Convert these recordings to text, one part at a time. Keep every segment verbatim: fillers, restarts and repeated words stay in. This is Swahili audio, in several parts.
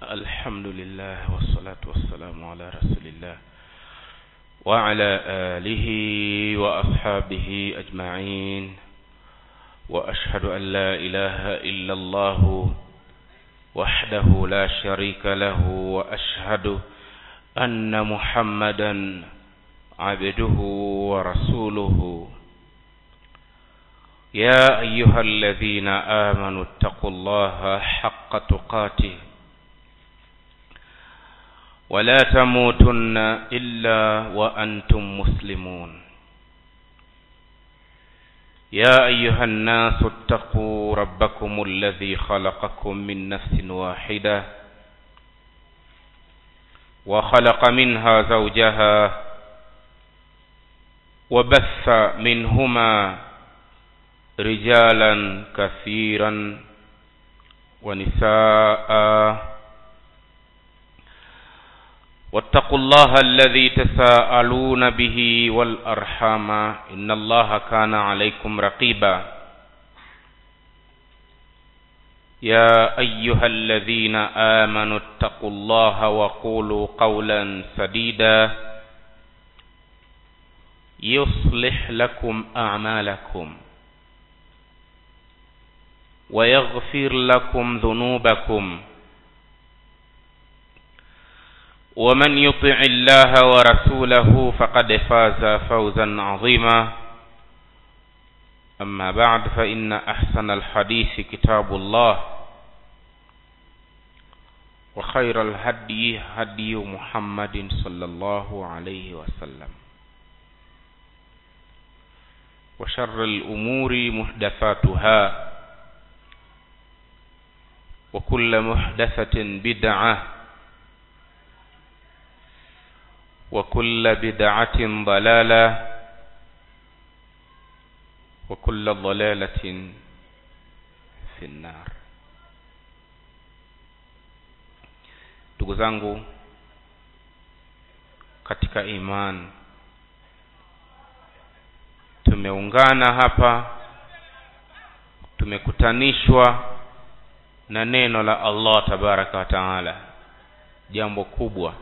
الحمد لله والصلاة والسلام على رسول الله وعلى آله وأصحابه أجمعين وأشهد أن لا إله إلا الله وحده لا شريك له وأشهد أن محمدا عبده ورسوله يا أيها الذين آمنوا اتقوا الله حق تقاته ولا تموتن إلا وأنتم مسلمون يا أيها الناس اتقوا ربكم الذي خلقكم من نفس واحدة وخلق منها زوجها وبث منهما رجالا كثيرا ونساء واتقوا الله الذي تساءلون به والأرحام إن الله كان عليكم رقيبا يا أيها الذين آمنوا اتقوا الله وقولوا قولا سديدا يصلح لكم أعمالكم ويغفر لكم ذنوبكم ومن يطع الله ورسوله فقد فاز فوزا عظيما أما بعد فإن أحسن الحديث كتاب الله وخير الهدي هدي محمد صلى الله عليه وسلم وشر الأمور محدثاتها وكل محدثة بدعة وكل بدعة ضلالة وكل ضلالة في النار. Ndugu zangu katika iman, tumeungana hapa, tumekutanishwa na neno la Allah tabaraka wa taala, jambo kubwa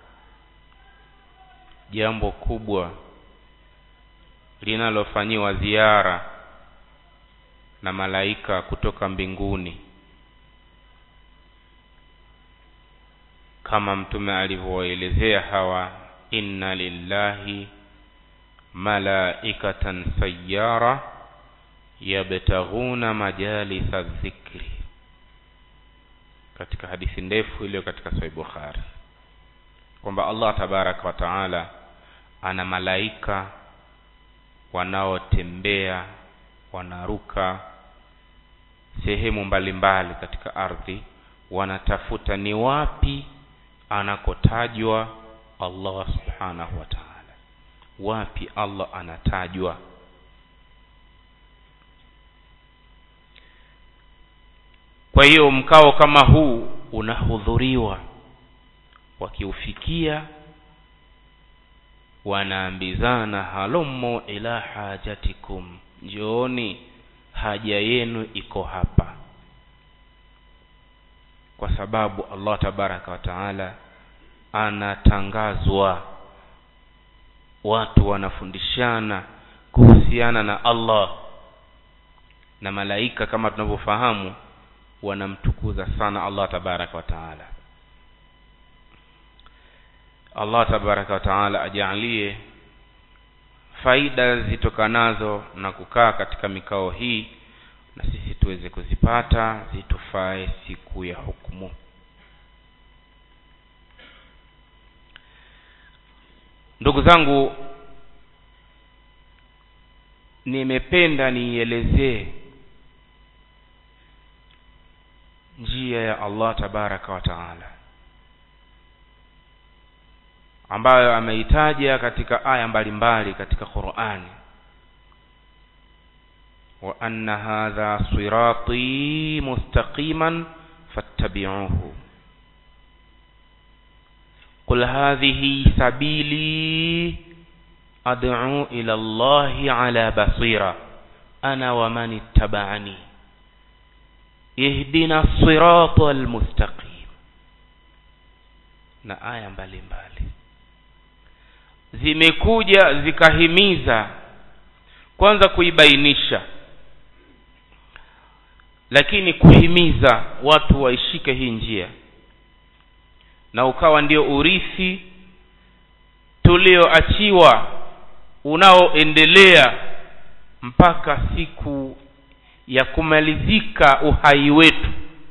jambo kubwa linalofanyiwa ziara na malaika kutoka mbinguni, kama mtume alivyoelezea hawa, inna lillahi malaikatan sayyara yabtaghuna majalisa dhikri, katika hadithi ndefu iliyo katika Sahih Bukhari, kwamba Allah tabaraka wa taala ana malaika wanaotembea, wanaruka sehemu mbalimbali katika ardhi, wanatafuta ni wapi anakotajwa Allah subhanahu wa ta'ala, wapi Allah anatajwa. Kwa hiyo mkao kama huu unahudhuriwa, wakiufikia wanaambizana, halummu ila hajatikum, njooni haja yenu iko hapa. Kwa sababu Allah tabaraka wa taala anatangazwa, watu wanafundishana kuhusiana na Allah, na malaika kama tunavyofahamu wanamtukuza sana Allah tabaraka wa taala. Allah tabaraka wa taala ajalie faida zitokanazo na kukaa katika mikao hii, na sisi tuweze kuzipata, zitufae siku ya hukumu. Ndugu zangu, nimependa nielezee njia ya Allah tabaraka wa taala ambayo ameitaja katika aya mbalimbali katika Qur'ani. Wa anna hadha sirati mustaqiman fattabi'uhu qul hadhihi sabili ad'u ila Allahi ala basira ana wa man ittaba'ani ihdina as-siratal mustaqim na aya mbalimbali zimekuja zikahimiza kwanza kuibainisha, lakini kuhimiza watu waishike hii njia, na ukawa ndio urithi tulioachiwa unaoendelea mpaka siku ya kumalizika uhai wetu,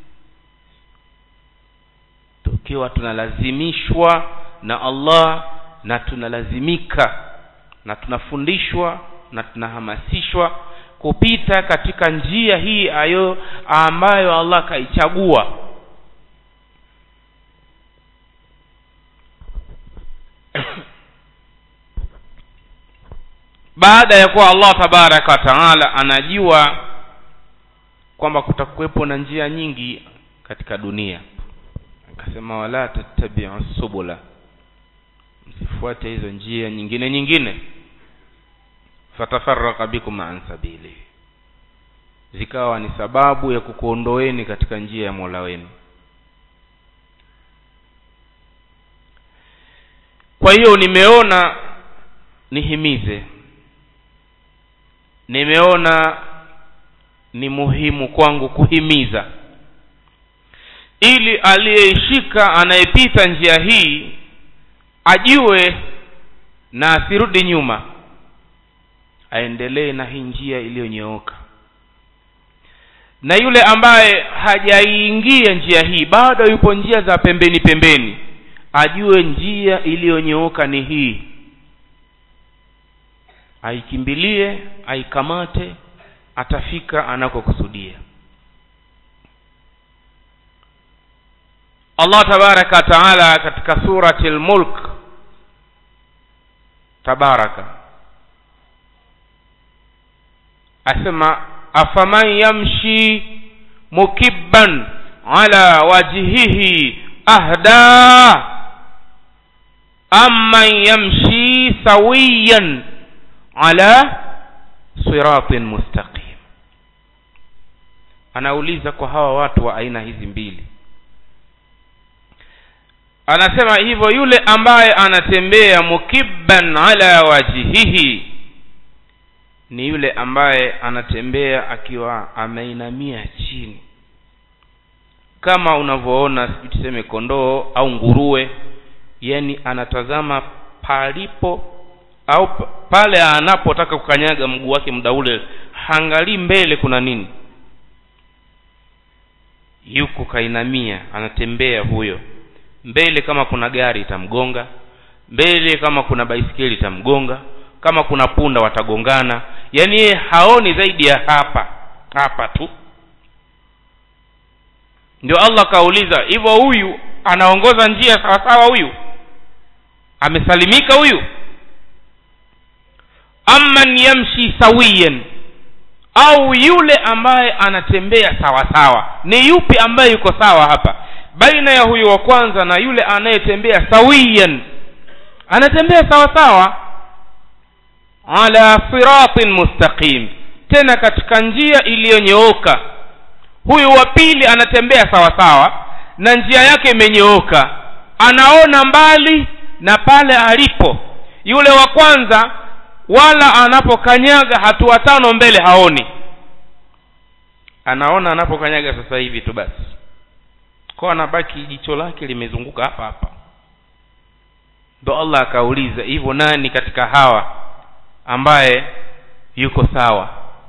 tukiwa tunalazimishwa na Allah na tunalazimika na tunafundishwa na tunahamasishwa kupita katika njia hii ayo ambayo Allah kaichagua. Baada ya kuwa Allah tabaraka wa taala anajua kwamba kutakuwepo na njia nyingi katika dunia, akasema wala tattabi'u subula, msifuate hizo njia nyingine nyingine, fatafarraqa bikum an sabili, zikawa ni sababu ya kukuondoeni katika njia ya Mola wenu. Kwa hiyo nimeona nihimize, nimeona ni muhimu kwangu kuhimiza, ili aliyeishika anayepita njia hii ajue na asirudi nyuma, aendelee na hii njia iliyonyooka. Na yule ambaye hajaingia njia hii, bado yupo njia za pembeni pembeni, ajue njia iliyonyooka ni hii, aikimbilie, aikamate, atafika anakokusudia. Allah tabaraka taala katika surati al-Mulk tabaraka asema afaman yamshi mukibban ala wajhihi ahda amman yamshi sawiyan ala siratin mustaqim. Anauliza kwa hawa watu wa aina hizi mbili, anasema hivyo yule ambaye anatembea mukibban ala wajhihi ni yule ambaye anatembea akiwa ameinamia chini, kama unavyoona tuseme kondoo au nguruwe, yani anatazama palipo au pale anapotaka kukanyaga mguu wake muda ule, haangalii mbele kuna nini, yuko kainamia, anatembea huyo. Mbele kama kuna gari itamgonga, mbele kama kuna baisikeli itamgonga, kama kuna punda watagongana, yani yeye haoni zaidi ya hapa hapa tu. Ndio Allah kauliza hivyo, huyu anaongoza njia sawa sawa, huyu amesalimika huyu? Amman yamshi sawiyan, au yule ambaye anatembea sawa sawa? Ni yupi ambaye yuko sawa hapa baina ya huyu wa kwanza na yule anayetembea sawiyan, anatembea sawa sawa, ala siratin mustaqim, tena katika njia iliyonyooka. Huyu wa pili anatembea sawa sawa na njia yake imenyooka, anaona mbali na pale alipo. Yule wa kwanza wala anapokanyaga hatua tano mbele haoni, anaona anapokanyaga sasa hivi tu basi, kwa anabaki jicho lake limezunguka hapa hapa. Ndio Allah akauliza hivyo, nani katika hawa ambaye yuko sawa?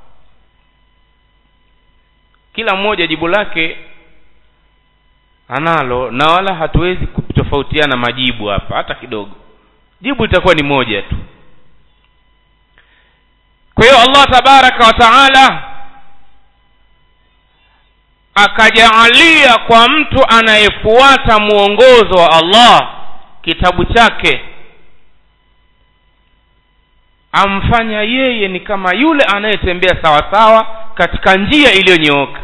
Kila mmoja jibu lake analo, na wala hatuwezi kutofautiana majibu hapa hata kidogo, jibu litakuwa ni moja tu. Kwa hiyo Allah tabaraka wa taala akajaalia kwa mtu anayefuata muongozo wa Allah, kitabu chake, amfanya yeye ni kama yule anayetembea sawa sawa katika njia iliyonyooka,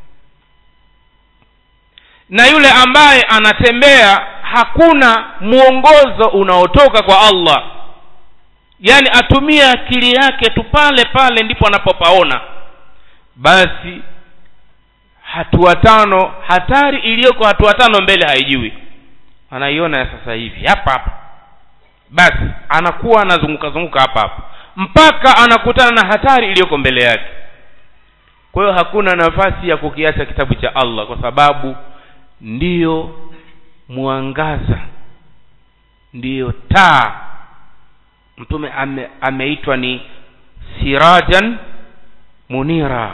na yule ambaye anatembea hakuna muongozo unaotoka kwa Allah, yani atumia akili yake tu pale pale ndipo anapopaona, basi hatua tano, hatari iliyoko hatua tano mbele haijui, anaiona sasa hivi hapa hapa, basi anakuwa anazunguka zunguka hapa hapa mpaka anakutana na hatari iliyoko mbele yake. Kwa hiyo hakuna nafasi ya kukiacha kitabu cha Allah, kwa sababu ndiyo mwangaza, ndiyo taa. Mtume ame, ameitwa ni sirajan munira,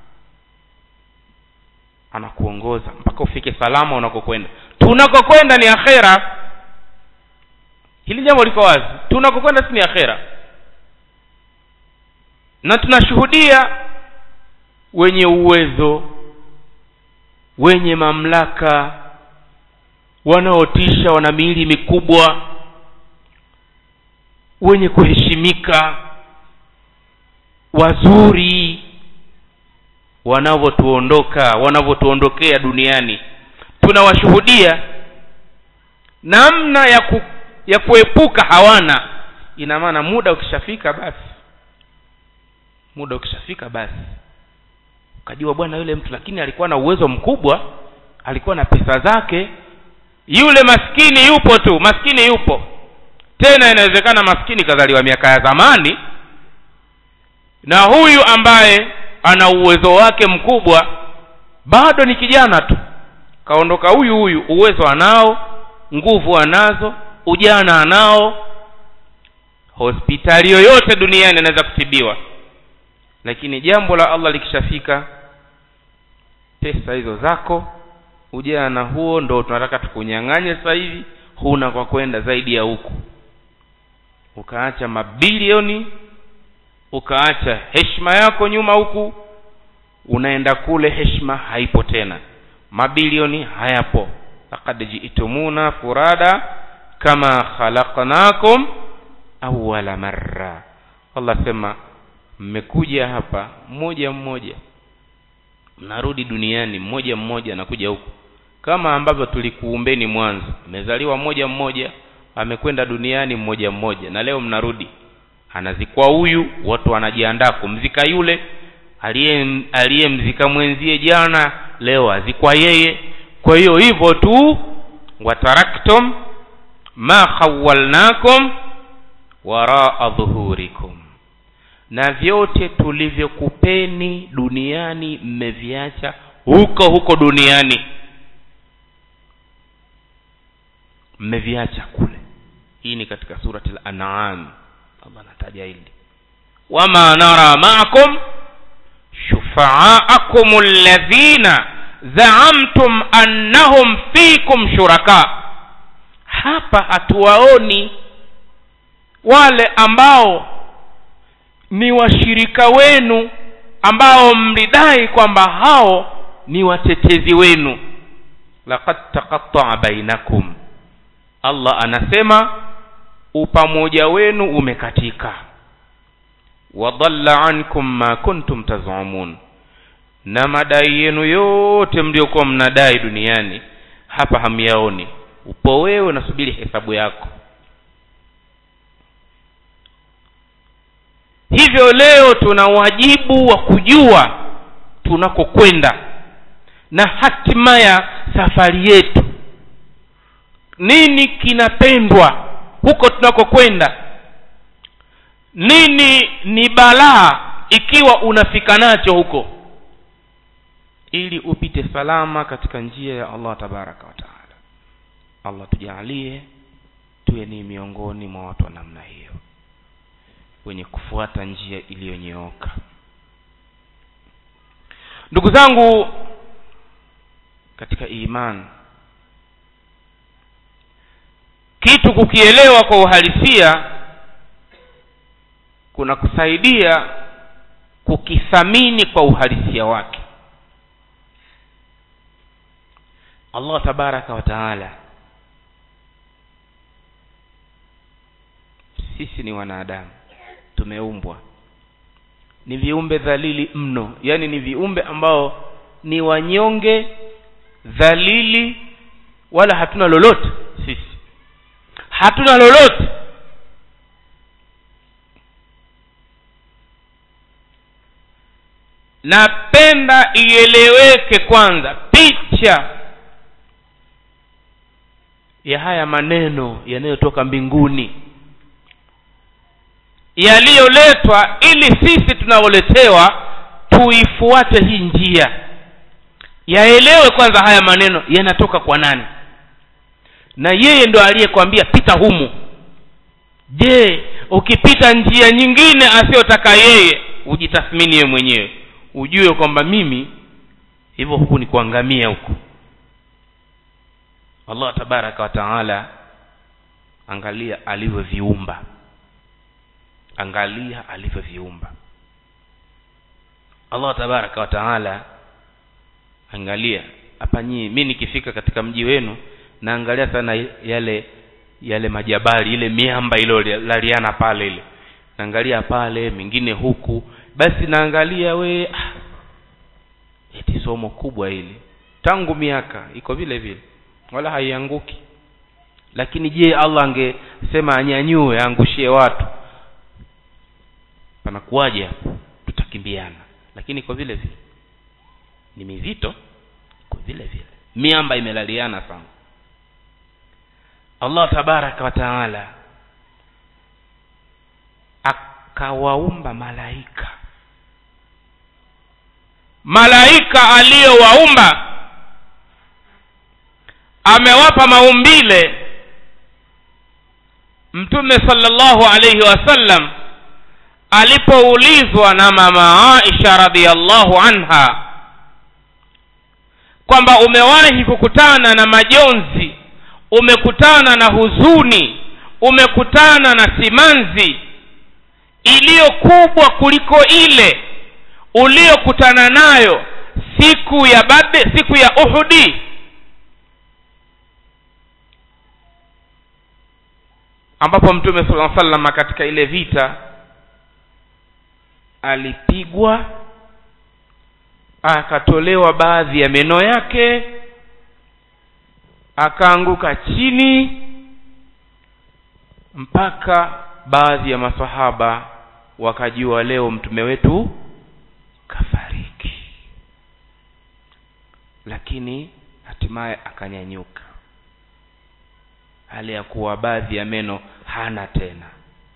anakuongoza mpaka ufike salama unakokwenda. Tunakokwenda ni akhera. Hili jambo liko wazi, tunakokwenda si ni akhera. Na tunashuhudia wenye uwezo, wenye mamlaka, wanaotisha, wana miili mikubwa, wenye kuheshimika, wazuri, wanavotuondoka, wanavotuondokea duniani. Tunawashuhudia namna ya ku, ya kuepuka hawana. Ina maana muda ukishafika basi, muda ukishafika basi ukajua bwana yule mtu lakini alikuwa na uwezo mkubwa, alikuwa na pesa zake. Yule maskini yupo tu, maskini yupo. Tena inawezekana maskini kazaliwa miaka ya zamani, na huyu ambaye ana uwezo wake mkubwa bado ni kijana tu. Kaondoka huyu huyu, uwezo anao, nguvu anazo, ujana anao, hospitali yoyote duniani anaweza kutibiwa. Lakini jambo la Allah likishafika, pesa hizo zako, ujana huo ndo tunataka tukunyang'anye sasa hivi, huna kwa kwenda zaidi ya huku. Ukaacha mabilioni, ukaacha heshima yako nyuma huku, unaenda kule heshima haipo tena, mabilioni hayapo. Laqad ji'tumuna furada kama khalaqnakum awwala marra. Allah sema mmekuja hapa mmoja mmoja, mnarudi duniani mmoja mmoja, anakuja huku kama ambavyo tulikuumbeni mwanzo. Mmezaliwa mmoja mmoja, amekwenda duniani mmoja mmoja, na leo mnarudi. Anazikwa huyu, watu wanajiandaa kumzika yule aliye aliyemzika mwenzie jana, leo azikwa yeye. Kwa hiyo hivyo tu, wataraktum ma khawalnakum waraa dhuhurikum, na vyote tulivyokupeni duniani mmeviacha huko huko duniani, mmeviacha kule. Hii ni katika surati al-An'am. Allah anataja hili, wama nara ma'akum shufa'akum alladhina za'amtum annahum fikum shuraka. Hapa hatuwaoni wale ambao ni washirika wenu, ambao mlidai kwamba hao ni watetezi wenu. Laqad taqatta'a bainakum, Allah anasema upamoja wenu umekatika. Wadalla ankum ma kuntum tazumun, na madai yenu yote mliokuwa mnadai duniani hapa hamyaoni. Upo wewe unasubiri hesabu yako. Hivyo leo tuna wajibu wa kujua tunakokwenda na hatima ya safari yetu. Nini kinapendwa huko tunakokwenda? Nini ni balaa ikiwa unafika nacho huko, ili upite salama katika njia ya Allah tabaraka wa taala. Allah tujalie tuwe ni miongoni mwa watu wa namna hiyo, wenye kufuata njia iliyonyooka. Ndugu zangu katika imani, kitu kukielewa kwa uhalisia kuna kusaidia kukithamini kwa uhalisia wake. Allah tabaraka wa taala, sisi ni wanadamu, tumeumbwa ni viumbe dhalili mno. Yani ni viumbe ambao ni wanyonge, dhalili, wala hatuna lolote. Sisi hatuna lolote. Napenda ieleweke kwanza picha ya haya maneno yanayotoka mbinguni yaliyoletwa ili sisi tunaoletewa tuifuate hii njia. Yaelewe kwanza haya maneno yanatoka kwa nani, na yeye ndo aliyekwambia pita humu. Je, ukipita njia nyingine asiyotaka yeye, ujitathmini wewe mwenyewe, ujue kwamba mimi hivyo huku ni kuangamia huku. Allah tabaraka wa taala, angalia alivyoviumba, angalia alivyoviumba Allah tabaraka wa taala. Angalia hapa nyinyi, mimi nikifika katika mji wenu naangalia sana yale yale majabali, ile miamba ile laliana pale, ile naangalia pale, mingine huku, basi naangalia we ah, eti somo kubwa hili tangu miaka iko vile vile wala haianguki. Lakini je, Allah angesema anyanyue angushie watu, panakuaje hapo? Tutakimbiana. Lakini kwa vile vile ni mizito, kwa vile vile miamba imelaliana sana. Allah tabaraka wa taala akawaumba malaika. Malaika aliyowaumba amewapa maumbile. Mtume sallallahu alayhi wasallam alipoulizwa na mama Aisha radhiyallahu anha kwamba umewahi kukutana na majonzi, umekutana na huzuni, umekutana na simanzi iliyo kubwa kuliko ile uliyokutana nayo siku ya Badr, siku ya Uhudi? Ambapo Mtume sallallahu alaihi wasallam katika ile vita alipigwa, akatolewa baadhi ya meno yake, akaanguka chini, mpaka baadhi ya masahaba wakajua leo mtume wetu kafariki. Lakini hatimaye akanyanyuka, hali ya kuwa baadhi ya meno hana tena,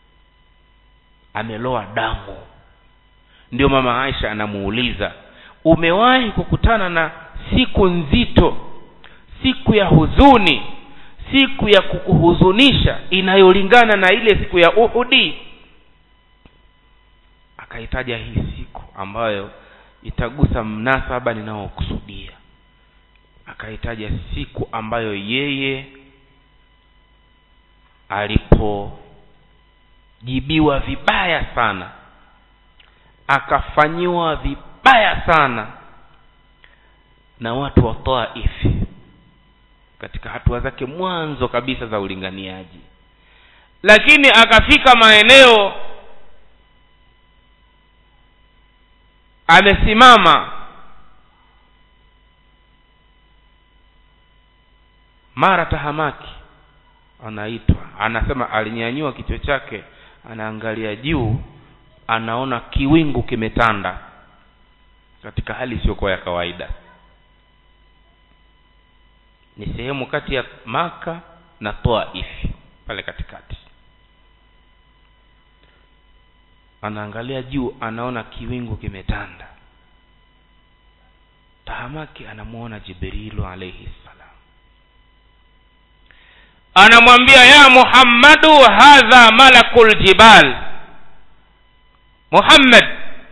ameloa damu. Ndio mama Aisha anamuuliza, umewahi kukutana na siku nzito, siku ya huzuni, siku ya kukuhuzunisha inayolingana na ile siku ya Uhudi? Akaitaja hii siku ambayo itagusa mnasaba ninaokusudia. Akaitaja siku ambayo yeye alipojibiwa vibaya sana, akafanyiwa vibaya sana na watu wa Taif katika hatua zake mwanzo kabisa za ulinganiaji. Lakini akafika maeneo amesimama, mara tahamaki anaitwa, anasema alinyanyua kichwa chake, anaangalia juu, anaona kiwingu kimetanda katika hali sio kwa ya kawaida. Ni sehemu kati ya Maka na Taif pale katikati. Anaangalia juu, anaona kiwingu kimetanda. Tahamaki anamuona Jibrilu alayhi salam, anamwambia ya Muhammadu, hadha malakul jibal. Muhammad,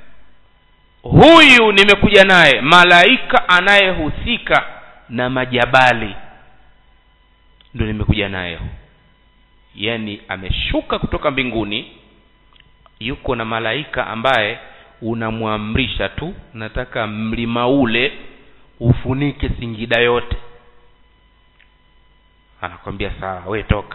huyu nimekuja naye malaika anayehusika na majabali, ndio nimekuja naye. Yani ameshuka kutoka mbinguni, yuko na malaika ambaye unamwamrisha tu, nataka mlima ule ufunike Singida yote, anakwambia sawa, we toka.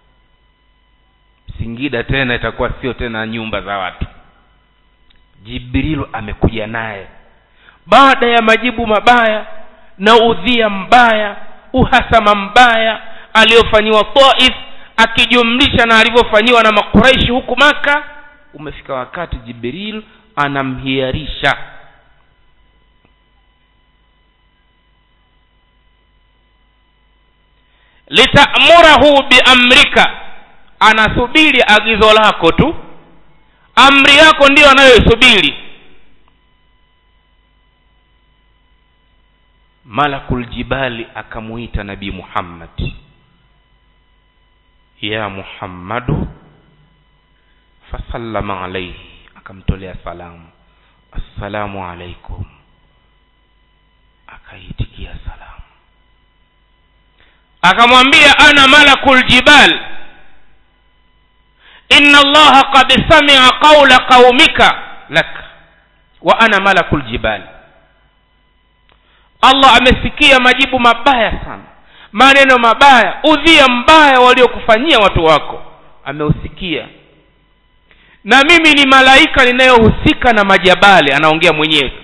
Singida tena itakuwa sio tena nyumba za watu. Jibrilu amekuja naye baada ya majibu mabaya na udhia mbaya, uhasama mbaya aliyofanywa Taif, akijumlisha na alivyofanyiwa na Makuraishi huku Maka. Umefika wakati Jibril anamhiarisha, litamurahu biamrika, anasubiri agizo lako tu, amri yako ndio anayosubiri. Malakul jibali akamuita Nabii Muhammad, ya Muhammadu, fasallama alayhi, akamtolea salamu, assalamu alaikum, akaitikia salamu. Akamwambia, ana malakul jibal, inna allaha qad sami'a qawla qaumika lak wa ana malakul jibal. Allah amesikia majibu mabaya sana, maneno mabaya, udhia mbaya waliokufanyia watu wako, ameusikia. Na mimi ni malaika ninayohusika na majabali, anaongea mwenyewe.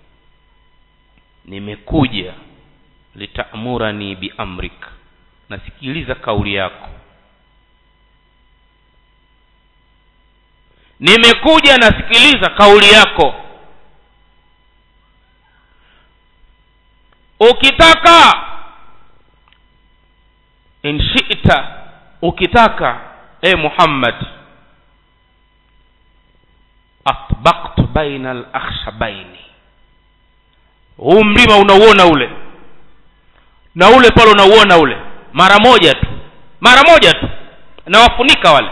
Nimekuja litamurani biamrika, nasikiliza kauli yako. Nimekuja nasikiliza kauli yako. Ukitaka, in shi'ta, ukitaka e Muhammad, atbaqtu baina al-akhshabaini, huu mlima unauona ule na ule pale unauona ule, mara moja tu, mara moja tu na wafunika wale.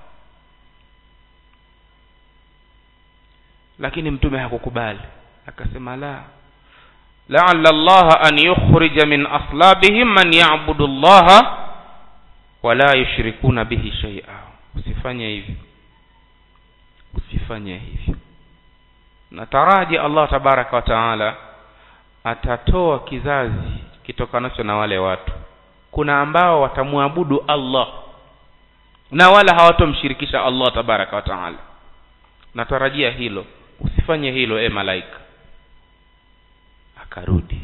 Lakini mtume hakukubali, akasema la, la'alla Allah an yukhrija min aslabihim man ya'budu Allah wa la yushrikuna bihi shay'a. Usifanye hivi, usifanye hivi. Nataraji Allah tabaraka wa taala atatoa kizazi kitokanacho na wale watu. Kuna ambao watamuabudu Allah na wala hawatomshirikisha Allah tabaraka wa taala. Natarajia hilo, usifanye hilo e malaika. Akarudi.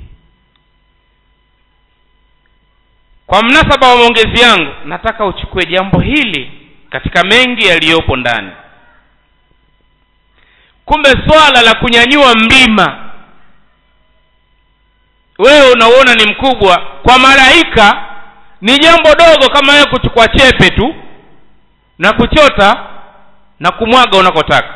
Kwa mnasaba wa maongezi yangu, nataka uchukue jambo hili katika mengi yaliyopo ndani. Kumbe swala la kunyanyua mlima, wewe unaona ni mkubwa, kwa malaika ni jambo dogo kama wewe kuchukua chepe tu na kuchota na kumwaga unakotaka.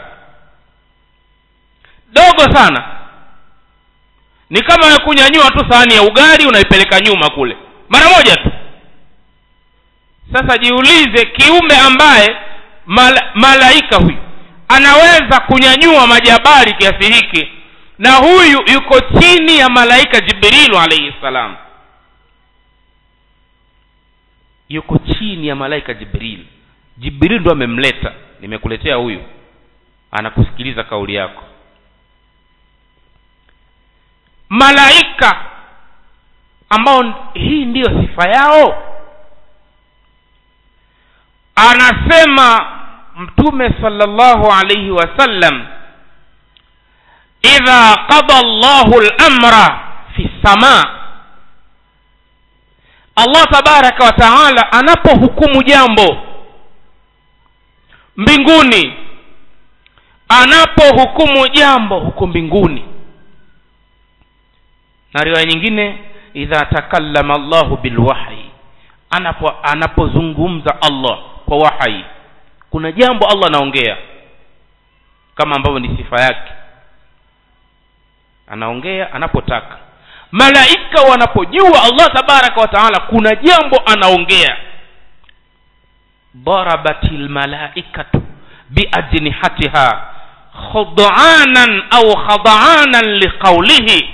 Dogo sana. Ni kama wewe kunyanyua tu sahani ya ugali unaipeleka nyuma kule, mara moja tu. Sasa jiulize, kiumbe ambaye mala, malaika huyu anaweza kunyanyua majabali kiasi hiki, na huyu yuko chini ya malaika Jibril alayhi salam. Yuko chini ya malaika Jibril. Jibril ndo amemleta, nimekuletea huyu, anakusikiliza kauli yako. Malaika ambao hii ndiyo sifa yao, anasema Mtume sallallahu alayhi wasallam, idha qada Allahu al-amra fi sama, Allah tabaraka wa taala anapohukumu jambo mbinguni, anapohukumu jambo huko mbinguni. Na riwaya nyingine, idha takallama Allahu bil wahyi, anapo anapozungumza Allah kwa wahyi, kuna jambo Allah anaongea kama ambavyo ni sifa yake, anaongea anapotaka. Malaika wanapojua Allah tabaraka wa taala kuna jambo anaongea, darabatil malaikatu biajnihatiha khud'anan au khad'anan liqawlihi.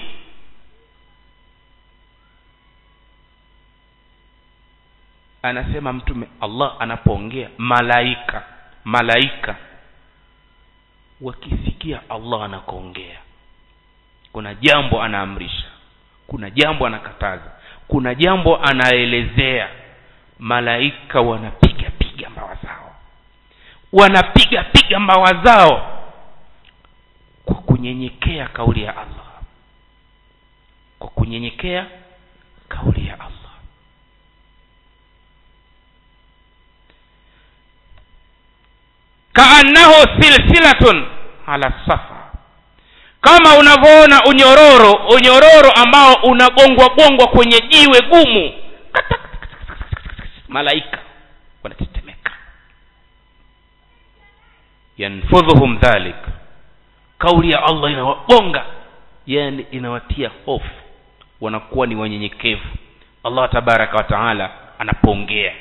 Anasema Mtume, Allah anapoongea, malaika malaika wakisikia Allah anakoongea, kuna jambo anaamrisha, kuna jambo anakataza, kuna jambo anaelezea, malaika wanapiga piga mbawa zao, wanapiga piga mbawa zao kwa kunyenyekea kauli ya Allah, kwa kunyenyekea kauli ya Allah. Kaannahu silsilatun ala safa, kama unavyoona unyororo, unyororo ambao unagongwa gongwa kwenye jiwe gumu, malaika wanatetemeka. Yanfudhuhum dhalik, kauli ya Allah inawagonga, yani inawatia hofu, wanakuwa ni wanyenyekevu. Allah tabaraka wa taala anapongea.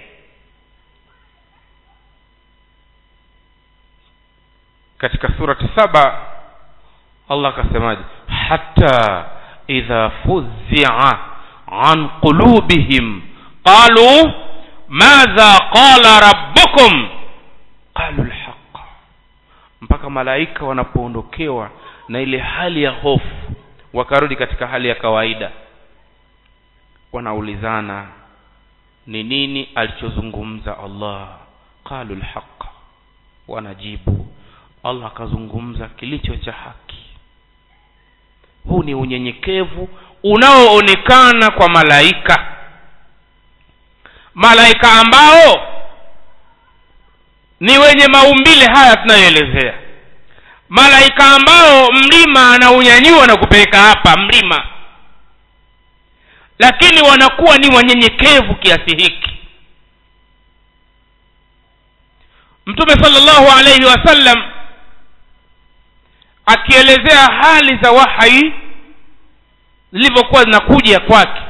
Katika surati saba Allah akasemaje? Hatta idha fuzzi'a an qulubihim qalu madha qala rabbukum qalu alhaq. Mpaka malaika wanapoondokewa na ile hali ya hofu, wakarudi katika hali ya kawaida, wanaulizana ni nini alichozungumza Allah. Qalu alhaq, wanajibu Allah akazungumza kilicho cha haki. Huu ni unyenyekevu unaoonekana kwa malaika, malaika ambao ni wenye maumbile haya tunayoelezea, malaika ambao mlima anaunyanyua na kupeleka hapa mlima, lakini wanakuwa ni wanyenyekevu kiasi hiki. Mtume sallallahu alayhi wasallam akielezea hali za wahi zilivyokuwa zinakuja kwake,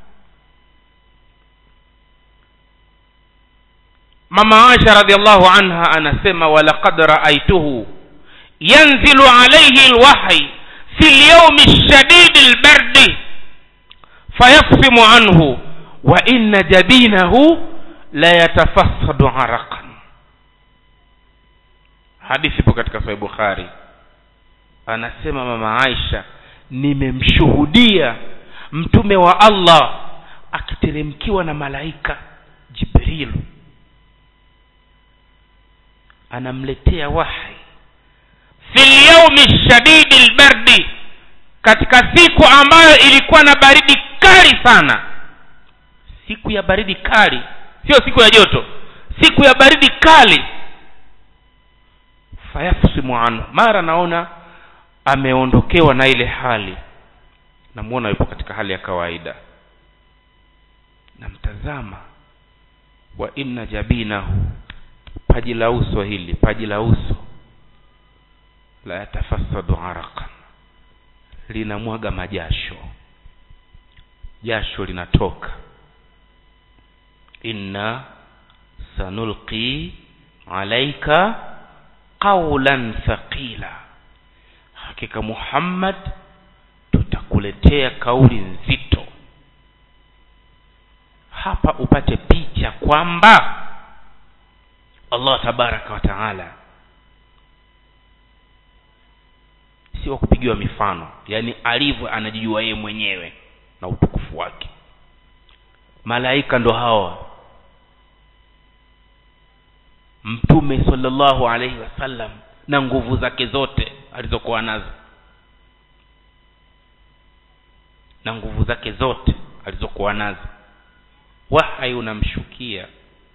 mama Aisha radhiallahu anha anasema, walaqad ra'aytuhu yanzilu alayhi alwahy fi al-yawm ash-shadid al-bardi fayaqsimu anhu wa inna jabinahu la yatafassadu araqan. Hadithi ipo katika Sahih Bukhari. Anasema mama Aisha, nimemshuhudia mtume wa Allah akiteremkiwa na malaika Jibril, anamletea wahi fil yawmi shadidil bardi, katika siku ambayo ilikuwa na baridi kali sana. Siku ya baridi kali, sio siku ya joto, siku ya baridi kali. Fayafsimu anhu, mara naona ameondokewa na ile hali, namuona yupo katika hali ya kawaida, namtazama, wa inna jabinahu, paji la uso hili, paji la uso, la yatafassadu araqan, linamwaga majasho, jasho linatoka. Inna sanulqi alayka qawlan thaqila, hakika Muhammad tutakuletea kauli nzito. Hapa upate picha kwamba Allah tabaraka wa taala sio kupigiwa mifano, yani alivyo anajijua yeye mwenyewe na utukufu wake. Malaika ndo hawa. Mtume sallallahu alayhi wasallam na nguvu zake zote alizokuwa nazo, na nguvu zake zote alizokuwa nazo, wahi unamshukia.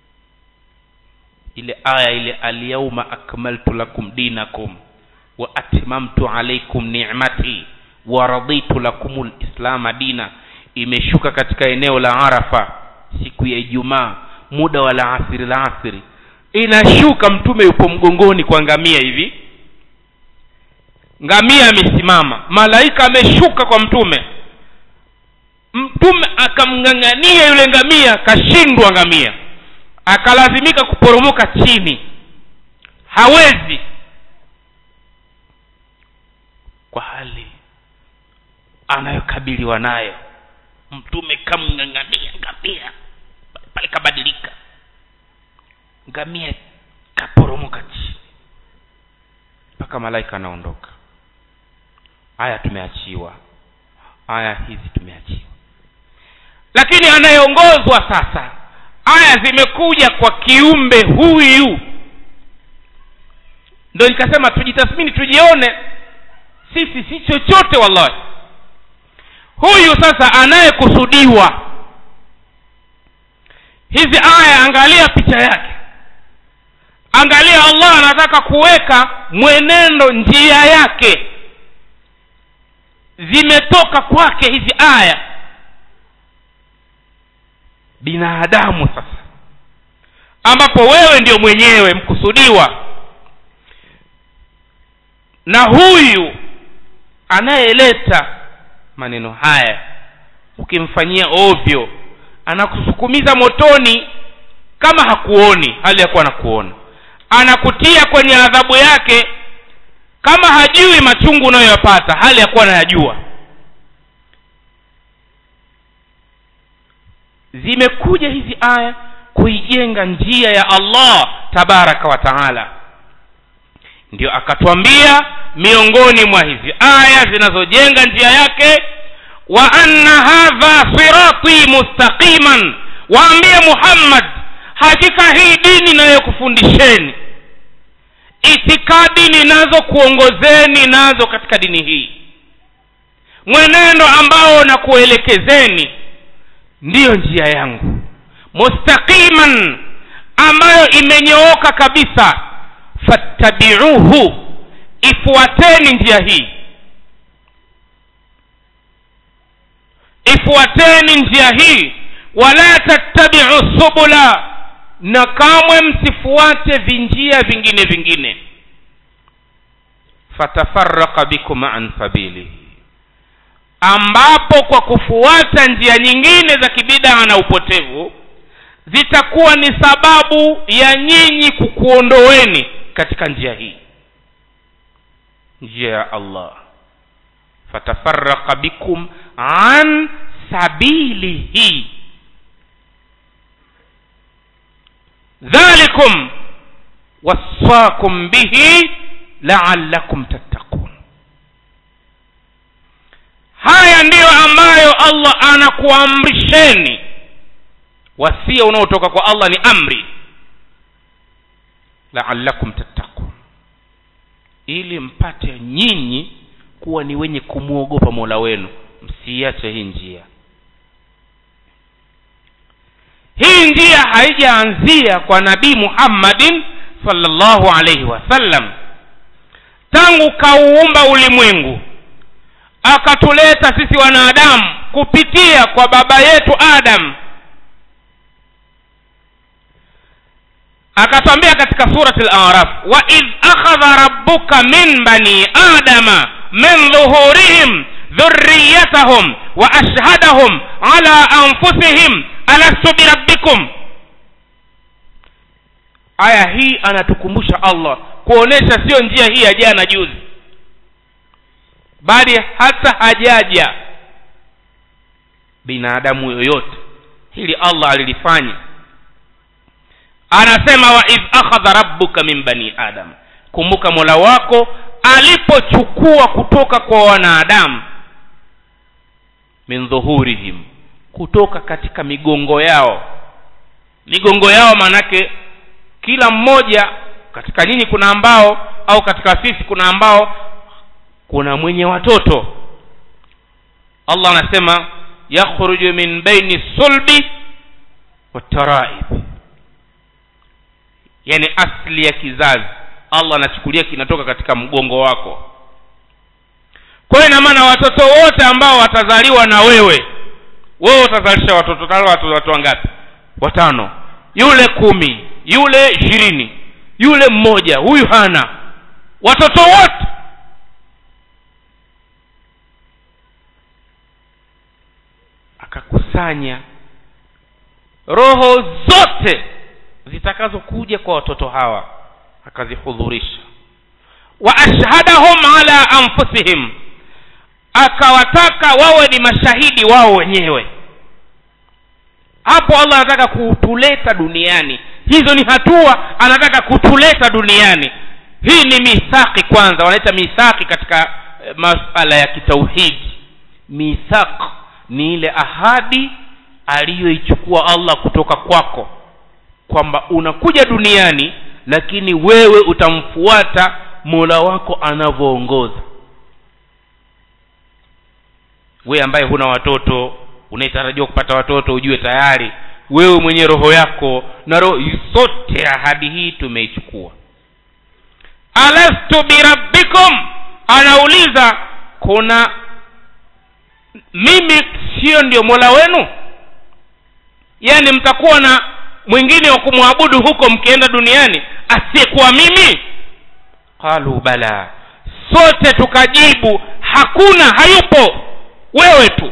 Ile aya ile, al-yawma akmaltu lakum dinakum wa atmamtu alaykum ni'mati wa raditu lakumul islam dina, imeshuka katika eneo la Arafa siku ya Ijumaa, muda wa alasiri la asiri. Inashuka, mtume yupo mgongoni kwa ngamia hivi, ngamia amesimama, malaika ameshuka kwa mtume. Mtume akamngangania yule ngamia, kashindwa ngamia, akalazimika kuporomoka chini, hawezi. Kwa hali anayokabiliwa nayo, mtume kamngangania ngamia, pale kabadilika, ngamia kaporomoka chini, mpaka malaika anaondoka. Aya tumeachiwa, aya hizi tumeachiwa. Lakini anayeongozwa sasa, aya zimekuja kwa kiumbe huyu. Ndio nikasema tujitathmini, tujione sisi si chochote wallahi. Huyu sasa anayekusudiwa, hizi aya, angalia picha yake, angalia Allah anataka kuweka mwenendo, njia yake zimetoka kwake hizi aya. Binadamu sasa ambapo wewe ndio mwenyewe mkusudiwa, na huyu anayeleta maneno haya ukimfanyia ovyo anakusukumiza motoni kama hakuoni, hali ya kuwa anakuona, anakutia kwenye adhabu yake kama hajui machungu unayoyapata, hali ya kuwa anayajua. Zimekuja hizi aya kuijenga njia ya Allah tabaraka wa taala. Ndio akatuambia miongoni mwa hizi aya zinazojenga njia yake, wa anna hadha sirati mustaqiman, waambie Muhammad, hakika hii dini ninayokufundisheni, itikadi ninazo kuongozeni nazo katika dini hii, mwenendo ambao na kuelekezeni, ndiyo njia yangu mustaqiman, ambayo imenyooka kabisa. Fattabi'uhu, ifuateni njia hii, ifuateni njia hii. Wala tattabi'u subula, na kamwe msifuate vinjia vingine vingine. Fatafarraqa bikum an sabilihi, ambapo kwa kufuata njia nyingine za kibida na upotevu zitakuwa ni sababu ya nyinyi kukuondoweni katika njia hii, njia ya Allah. Fatafarraqa bikum an sabilihi, dhalikum wasaakum bihi la'allakum tattaqun. Haya ndiyo ambayo Allah anakuamrisheni. Wasia unaotoka kwa Allah ni amri, la'allakum tattaqun, ili mpate nyinyi kuwa ni wenye kumuogopa Mola wenu, msiache hii njia. Hii njia haijaanzia kwa Nabii Muhammadin sallallahu alayhi wasallam. Tangu kauumba ulimwengu akatuleta sisi wanadamu kupitia kwa baba yetu Adam, akatwambia katika surati al-A'raf, wa idh akhadha rabbuka min bani adama min dhuhurihim dhurriyyatahum wa ashhadahum ala anfusihim alastu birabbikum. Aya hii anatukumbusha Allah kuonesha sio njia hii ya jana juzi, bali hata hajaja binadamu yoyote, hili Allah alilifanya. Anasema wa idh akhadha rabbuka min bani adam, kumbuka Mola wako alipochukua kutoka kwa wanadamu, min dhuhurihim, kutoka katika migongo yao. Migongo yao manake kila mmoja katika nyinyi kuna ambao, au katika sisi kuna ambao kuna mwenye watoto. Allah anasema yakhruju min baini sulbi wataraib, yani asli ya kizazi Allah anachukulia kinatoka katika mgongo wako. Kwa ina maana watoto wote ambao watazaliwa na wewe, wewe utazalisha watoto tano, watu watu wangapi? Watano. Yule kumi, yule ishirini, yule mmoja, huyu hana. Watoto wote akakusanya roho zote zitakazokuja kwa watoto hawa, akazihudhurisha. Wa ashhadahum ala anfusihim, akawataka wawe ni mashahidi wao wenyewe. Hapo Allah anataka kutuleta duniani. Hizo ni hatua, anataka kutuleta duniani. Hii ni mithaqi kwanza, wanaita mithaqi katika masuala ya kitauhidi. Mithaq ni ile ahadi aliyoichukua Allah kutoka kwako, kwamba unakuja duniani lakini wewe utamfuata Mola wako anavyoongoza. Wewe ambaye huna watoto, unaitarajia kupata watoto, ujue tayari wewe mwenye roho yako na roho zote, ahadi hii tumeichukua. Alastu birabbikum, anauliza kuna mimi sio ndio Mola wenu? Yani mtakuwa na mwingine wa kumwabudu huko mkienda duniani asiyekuwa mimi? Qalu bala, sote tukajibu hakuna, hayupo, wewe tu.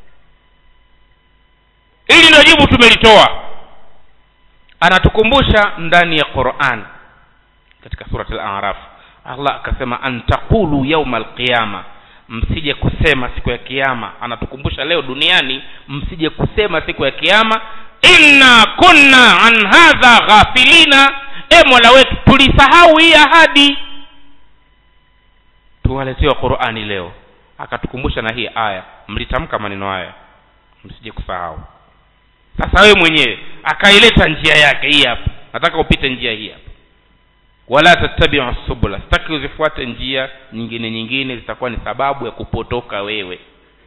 Hili ndio jibu tumelitoa. Anatukumbusha ndani ya Qur'an katika surati al-A'raf, Allah akasema antaqulu yawm al-qiyama, msije kusema siku ya kiyama. Anatukumbusha leo duniani msije kusema siku ya kiyama inna kunna an hadha ghafilina, e Mola wetu tulisahau hii ahadi. Tuwaletewa Qur'ani leo akatukumbusha na hii aya, mlitamka maneno haya msije kusahau. Sasa wewe mwenyewe akaileta njia yake hii hapa, nataka upite njia hii hapa. Wala tattabi'u subula, sitaki uzifuate njia nyingine nyingine, zitakuwa ni sababu ya kupotoka wewe.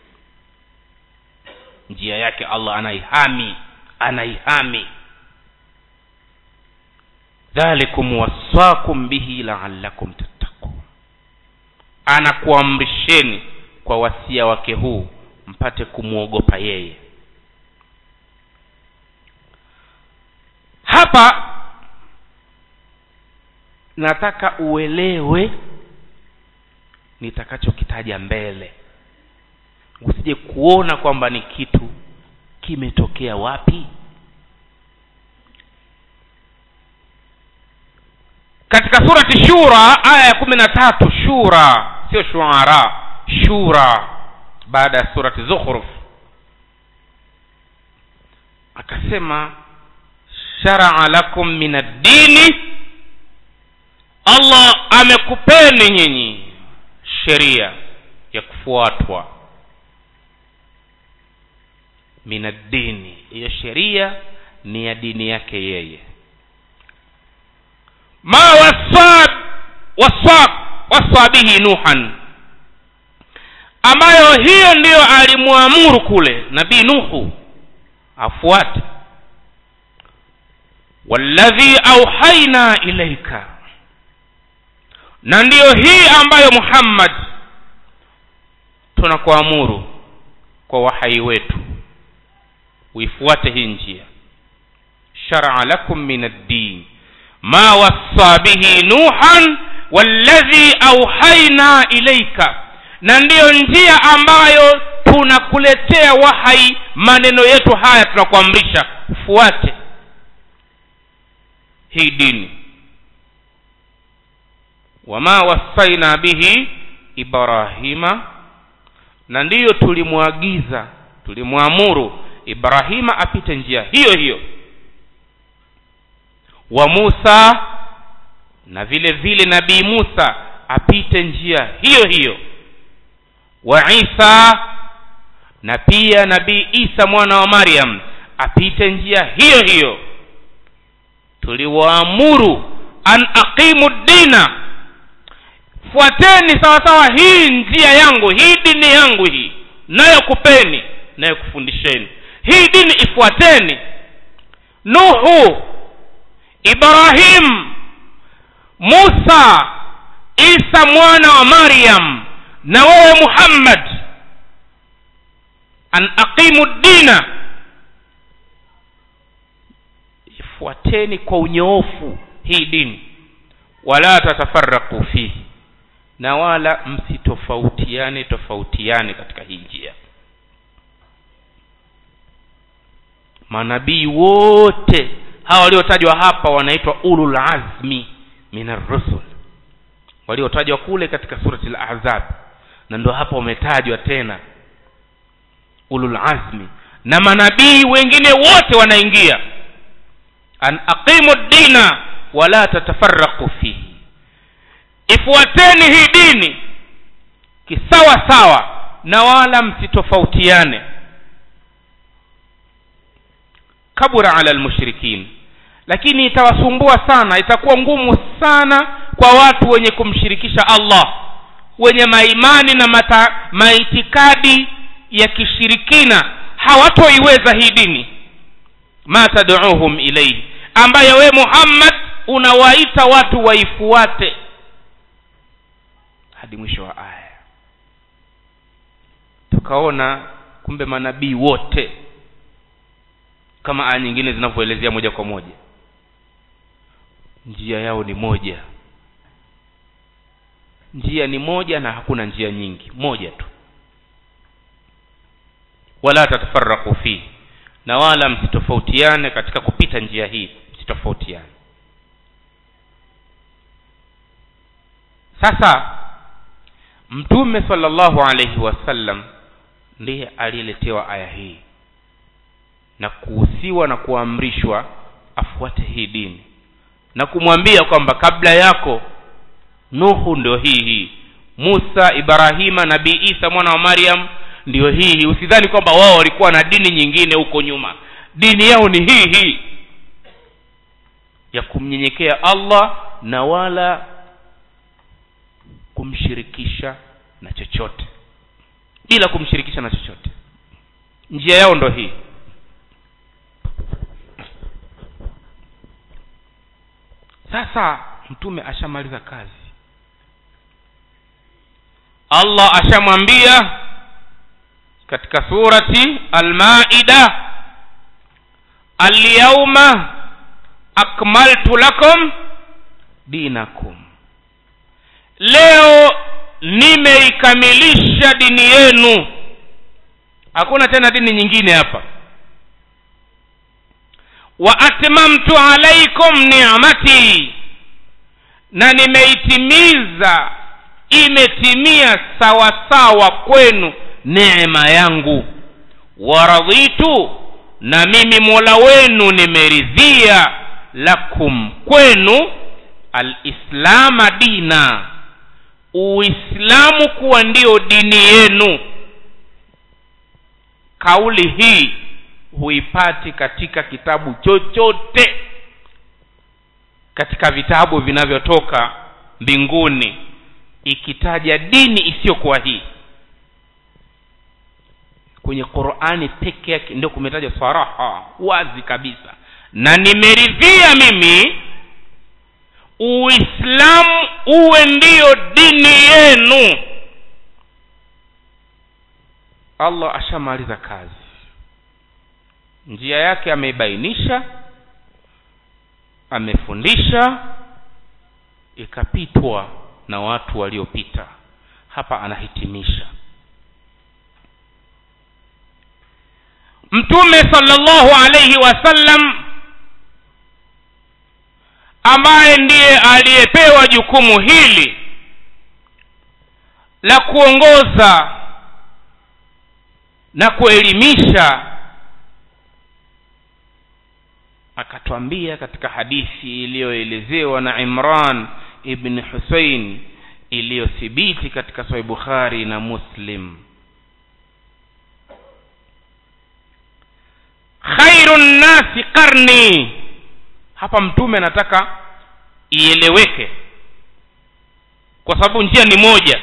Njia yake Allah anaihami, anaihami. Dhalikum wasaakum bihi la'allakum tattaqun, anakuamrisheni kwa wasia wake huu mpate kumuogopa yeye. Hapa nataka uelewe nitakachokitaja mbele, usije kuona kwamba ni kitu kimetokea wapi. Katika surati Shura aya ya kumi na tatu, Shura sio Shuara, Shura baada ya surati Zukhruf, akasema shar'a lakum min ad-dini, Allah amekupeni nyinyi sheria ya kufuatwa. Min ad-dini, hiyo sheria ni ya dini yake yeye. Ma wasab wasab wasabihi Nuhan, ambayo hiyo ndiyo alimuamuru kule Nabii Nuhu afuate. Walladhi auhaina ilaika, na ndiyo hii ambayo Muhammad tunakuamuru kwa wahai wetu uifuate hii njia. Shar'a lakum min ad-din ma wassa bihi Nuhan walladhi auhaina ilaika, na ndiyo njia ambayo tunakuletea wahai, maneno yetu haya tunakuamrisha ufuate hii dini. Wama wasaina bihi Ibrahima, na ndiyo tulimuagiza, tulimuamuru Ibrahima apite njia hiyo hiyo. Wa Musa, na vile vile Nabii Musa apite njia hiyo hiyo. Wa Isa, na pia Nabii Isa mwana wa Maryam apite njia hiyo hiyo. Tuliwaamuru an aqimu dina, fuateni sawa sawa hii njia yangu, hii dini yangu hii nayo kupeni, nayo kufundisheni, hii dini ifuateni. Nuhu, Ibrahim, Musa, Isa mwana wa Maryam, na wewe Muhammad, an aqimu dina, fuateni kwa unyoofu hii dini. Wala tatafarraqu fihi, na wala msitofautiane tofautiane katika hii njia. Manabii wote hawa waliotajwa hapa wanaitwa ulul azmi minar rusul, waliotajwa kule katika surati al-Ahzab, na ndio hapa wametajwa tena ulul azmi, na manabii wengine wote wanaingia. An aqimu dina wala tatafarraqu fihi, ifuateni hii dini kisawa sawa na wala msitofautiane. Kabura ala almushrikin, lakini itawasumbua sana, itakuwa ngumu sana kwa watu wenye kumshirikisha Allah, wenye maimani na mata, maitikadi ya kishirikina, hawatoiweza hii dini. Ma tad'uuhum ilayhi, ambayo we Muhammad unawaita watu waifuate, hadi mwisho wa aya. Tukaona kumbe manabii wote kama aya nyingine zinavyoelezea moja kwa moja. Njia yao ni moja, njia ni moja na hakuna njia nyingi, moja tu. Wala tatafarraqu fi, na wala msitofautiane katika kupita njia hii, msitofautiane. Sasa Mtume sallallahu alayhi wasallam ndiye aliyeletewa aya hii na kuhusiwa na kuamrishwa afuate hii dini, na kumwambia kwamba kabla yako Nuhu ndio hii hii, Musa, Ibrahima, Nabii Isa mwana wa Maryam ndio hii hii. Usidhani kwamba wao walikuwa na dini nyingine huko nyuma. Dini yao ni hii hii ya kumnyenyekea Allah na wala kumshirikisha na chochote, bila kumshirikisha na chochote. Njia yao ndio hii. Sasa Mtume ashamaliza kazi. Allah ashamwambia katika surati Al-Maida, al-yawma akmaltu lakum dinakum, leo nimeikamilisha dini yenu. Hakuna tena dini nyingine hapa. Wa atmamtu alaykum ni'mati, na nimeitimiza, imetimia sawa sawa kwenu neema yangu. Wa raditu, na mimi Mola wenu nimeridhia, lakum kwenu, al-islama dina, Uislamu kuwa ndio dini yenu. Kauli hii huipati katika kitabu chochote katika vitabu vinavyotoka mbinguni ikitaja dini isiyokuwa hii. Kwenye Qur'ani pekee yake ndio kumetaja saraha wazi kabisa, na nimeridhia mimi Uislamu uwe ndio dini yenu. Allah ashamaliza kazi, njia yake ameibainisha, amefundisha, ikapitwa na watu waliopita. Hapa anahitimisha. Mtume sallallahu alayhi wasallam ambaye ndiye aliyepewa jukumu hili la kuongoza na kuelimisha, akatuambia katika hadithi iliyoelezewa na Imran ibn Husayn iliyothibiti katika Sahih Bukhari na Muslim, khairun nasi qarni. Hapa Mtume anataka ieleweke, kwa sababu njia ni moja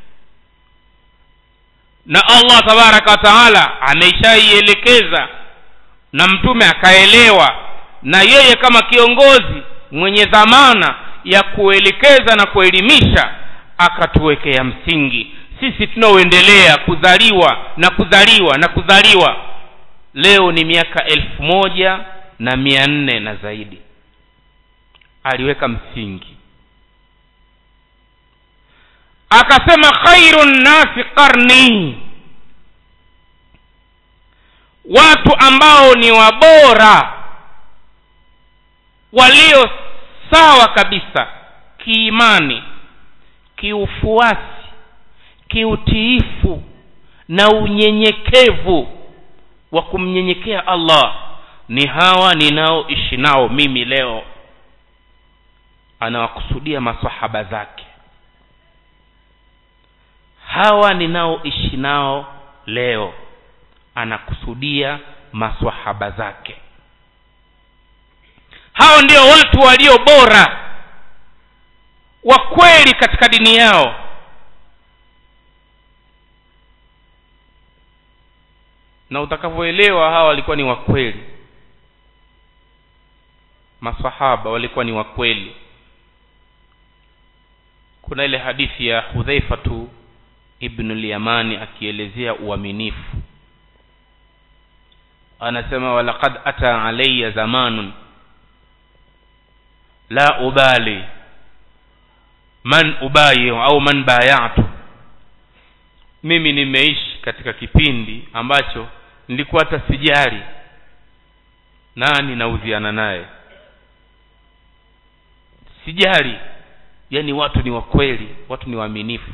na Allah tabaraka wa taala ameshaielekeza na Mtume akaelewa, na yeye kama kiongozi mwenye dhamana ya kuelekeza na kuelimisha akatuwekea msingi. Sisi tunaoendelea kuzaliwa na kuzaliwa na kuzaliwa, leo ni miaka elfu moja na mia nne na zaidi, aliweka msingi. Akasema khairun nasi qarni, watu ambao ni wabora, walio sawa kabisa kiimani, kiufuasi, kiutiifu na unyenyekevu wa kumnyenyekea Allah, ni hawa ninaoishi nao mimi leo. Anawakusudia maswahaba zake. Hawa ninaoishi nao leo, anakusudia maswahaba zake. Hao ndio watu walio bora wa kweli katika dini yao. Na utakavyoelewa hawa walikuwa ni wa kweli, maswahaba walikuwa ni wa kweli. Kuna ile hadithi ya Hudhaifatu ibn al-Yamani akielezea uaminifu. anasema walaqad ata alayya zamanun la ubali man ubayi au man bayatu. Mimi nimeishi katika kipindi ambacho nilikuwa hata sijali nani nauziana naye, sijali. Yani watu ni wakweli, watu ni waaminifu.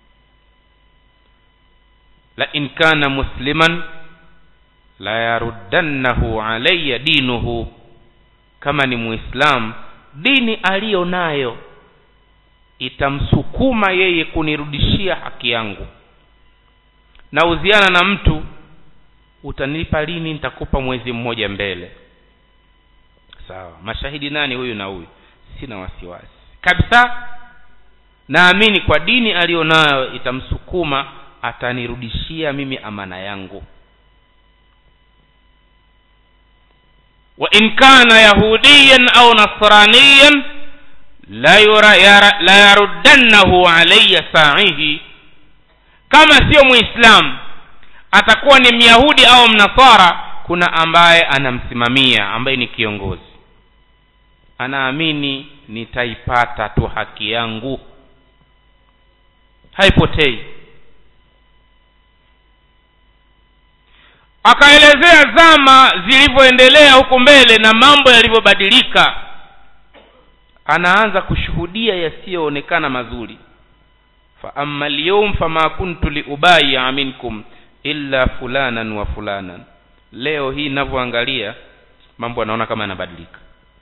La in kana musliman la yaruddannahu alayya dinuhu, kama ni muislam dini aliyo nayo itamsukuma yeye kunirudishia haki yangu. Na uziana na mtu, utanipa lini? Nitakupa mwezi mmoja mbele. Sawa, mashahidi nani? Huyu na huyu. Sina wasiwasi kabisa, naamini kwa dini alionayo itamsukuma, atanirudishia mimi amana yangu. Wa in kana yahudiyan au nasraniyan la yura yara, la yaruddannahu alayya sa'ihi. Kama sio muislam, atakuwa ni myahudi au mnasara, kuna ambaye anamsimamia, ambaye ni kiongozi, anaamini nitaipata tu haki yangu, haipotei. Akaelezea zama zilivyoendelea huko mbele na mambo yalivyobadilika. Anaanza kushuhudia yasiyoonekana mazuri. Fa amma al-yawm fama kuntu liubayya minkum illa fulanan wa fulanan. Leo hii ninavyoangalia mambo anaona kama yanabadilika,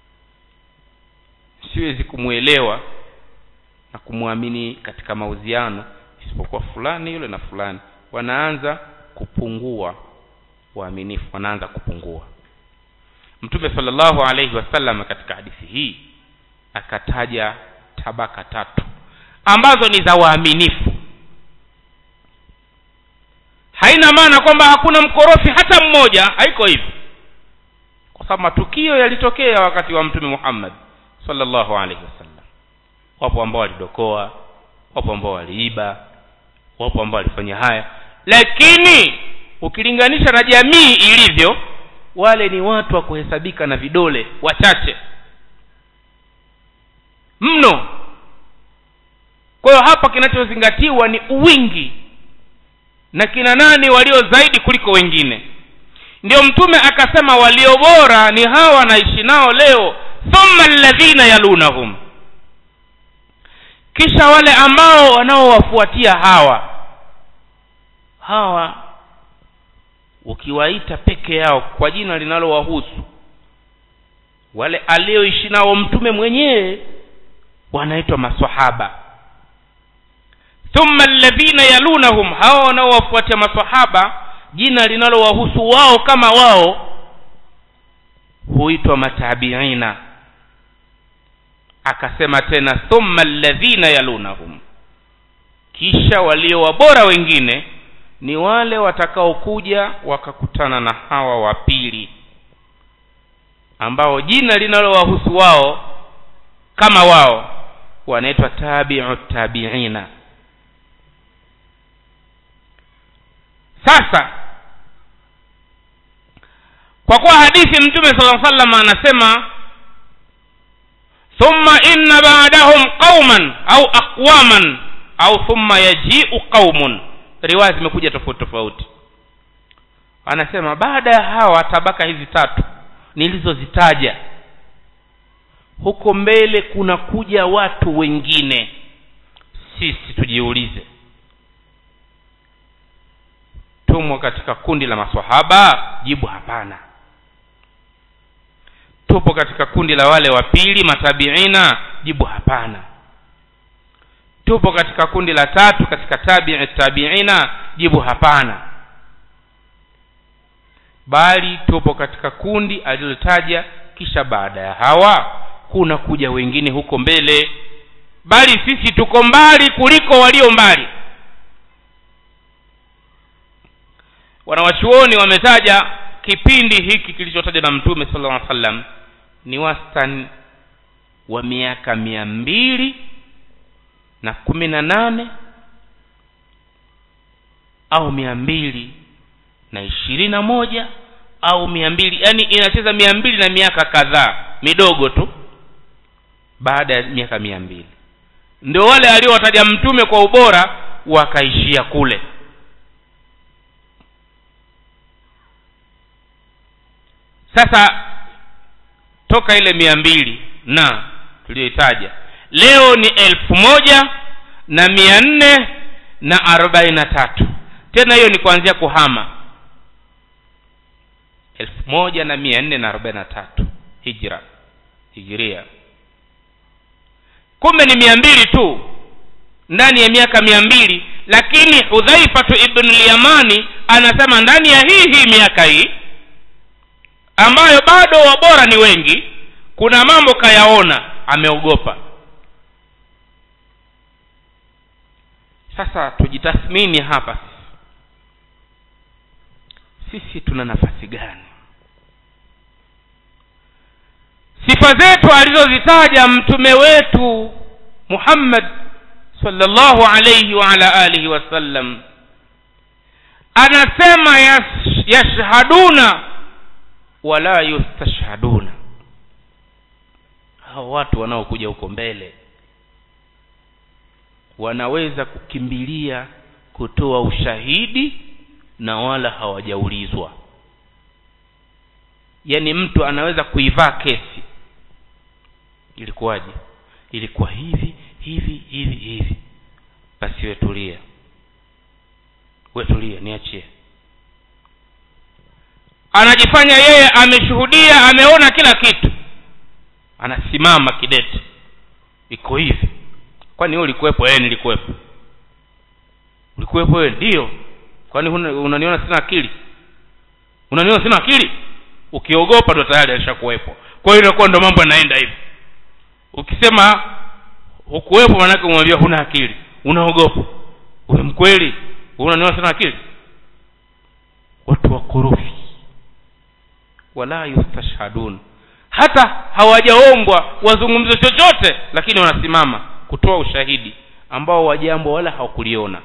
siwezi kumuelewa na kumuamini katika mauziano isipokuwa fulani yule na fulani. Wanaanza kupungua waaminifu, wanaanza kupungua. Mtume sallallahu alayhi wasallam katika hadithi hii akataja tabaka tatu ambazo ni za waaminifu. Haina maana kwamba hakuna mkorofi hata mmoja, haiko hivyo, kwa sababu matukio yalitokea wakati wa Mtume Muhammad sallallahu alayhi wasallam. Wapo ambao walidokoa, wapo ambao waliiba, wapo ambao walifanya haya, lakini ukilinganisha na jamii ilivyo, wale ni watu wa kuhesabika na vidole, wachache mno. Kwa hiyo hapa kinachozingatiwa ni uwingi na kina nani walio zaidi kuliko wengine. Ndio Mtume akasema walio bora ni hawa naishi nao leo, thumma alladhina yalunahum, kisha wale ambao wanaowafuatia hawa. Hawa ukiwaita peke yao kwa jina linalowahusu, wale alioishi nao Mtume mwenyewe, wanaitwa maswahaba. Thumma alladhina yalunahum, hao wanaowafuatia maswahaba, jina linalowahusu wao kama wao, huitwa matabiina. Akasema tena thumma alladhina yalunahum, kisha walio wabora wengine ni wale watakao kuja wakakutana na hawa wa pili, ambao jina linalowahusu wao kama wao, wanaitwa tabi'u tabi'ina. Sasa kwa kuwa hadithi Mtume sallallahu alaihi wasallam anasema thumma inna ba'dahum qauman au aqwaman au thumma yaji'u qaumun, riwaya zimekuja tofauti tofauti. Anasema baada ya hawa tabaka hizi tatu nilizozitaja, huko mbele kuna kuja watu wengine. Sisi tujiulize, tumo katika kundi la maswahaba? Jibu hapana. Tupo katika kundi la wale wa pili matabiina? Jibu hapana. Tupo katika kundi la tatu katika tabi'i tabiina? Jibu hapana. Bali tupo katika kundi alilotaja, kisha baada ya hawa kuna kuja wengine huko mbele, bali sisi tuko mbali kuliko walio mbali. Wanawachuoni wametaja kipindi hiki kilichotajwa na Mtume sallallahu alaihi wasallam ni wastani wa miaka mia mbili na kumi na nane au mia mbili na ishirini na moja au mia mbili, yani inacheza mia mbili na miaka kadhaa midogo tu. Baada ya miaka mia mbili ndio wale aliowataja mtume kwa ubora wakaishia kule. Sasa toka ile mia mbili na tuliyoitaja leo ni elfu moja na mia nne na arobaini na tatu. Tena hiyo ni kuanzia kuhama elfu moja na mia nne na arobaini na tatu hijra hijria. Kumbe ni mia mbili tu ndani ya miaka mia mbili. Lakini Hudhaifa ibn al-Yamani anasema ndani ya hii hii miaka hii ambayo bado wabora ni wengi, kuna mambo kayaona, ameogopa. Sasa tujitathmini hapa, sisi tuna nafasi gani? Sifa zetu alizozitaja mtume wetu Muhammad sallallahu alayhi wa ala alihi wasallam, anasema yashhaduna wala yustashhaduna. Hao watu wanaokuja huko mbele wanaweza kukimbilia kutoa ushahidi na wala hawajaulizwa. Yani mtu anaweza kuivaa kesi, ilikuwaje, ilikuwa hivi hivi hivi hivi, basi wewe tulia, wewe tulia, niachie. Anajifanya yeye ameshuhudia, ameona kila kitu, anasimama kidete, iko hivi. Kwani wewe ulikuwepo? Eh, nilikuwepo. Ulikuwepo wewe? Ndio. Kwani unaniona sina akili? Unaniona sina akili? Ukiogopa ndo tayari alishakuwepo. Kwa hiyo inakuwa ndo mambo yanaenda hivi. Ukisema hukuwepo maana yake umwambia huna akili, unaogopa. Wewe mkweli unaniona sina akili? Watu wakorofi. Wala yustashhadun, hata hawajaombwa wazungumze chochote, lakini wanasimama kutoa ushahidi ambao wajambo wala hawakuliona.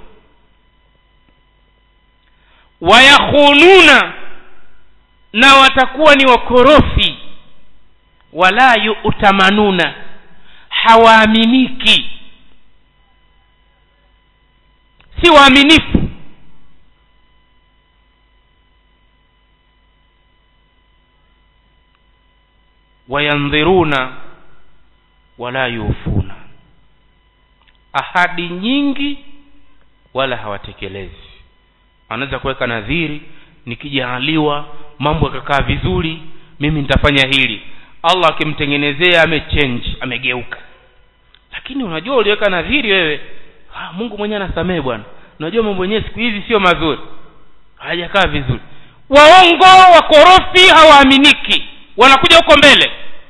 Wayakhununa, na watakuwa ni wakorofi. Wala yu'tamanuna, hawaaminiki, si waaminifu. Wayandhiruna wala yufuna, ahadi nyingi wala hawatekelezi. Anaweza kuweka nadhiri, nikijaliwa mambo yakakaa vizuri mimi nitafanya hili. Allah akimtengenezea amechange, amegeuka. Lakini unajua uliweka nadhiri wewe, ah, Mungu mwenyewe anasamehe bwana, unajua mambo yenyewe siku hizi sio mazuri, hayajakaa vizuri. Waongo, wakorofi, hawaaminiki, wanakuja huko mbele.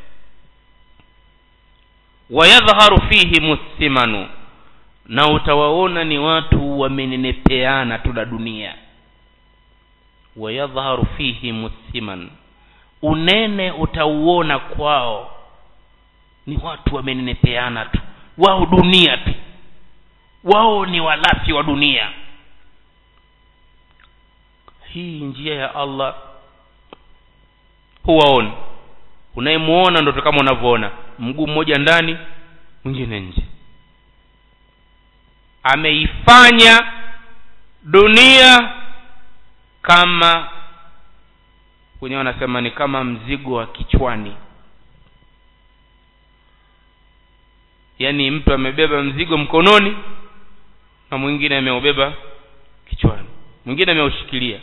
Wayadhharu fihi muslimanu, na utawaona ni watu wamenenepeana tu na dunia. Wayadhharu fihi musliman, unene utauona kwao, ni watu wamenenepeana tu, wao dunia tu, wao ni walafi wa dunia. Hii njia ya Allah huwaoni. Unayemuona ndo kama unavyoona, mguu mmoja ndani mwingine nje. Ameifanya dunia kama wenyewe wanasema ni kama mzigo wa kichwani. Yani mtu amebeba mzigo mkononi na mwingine ameubeba kichwani, mwingine ameushikilia,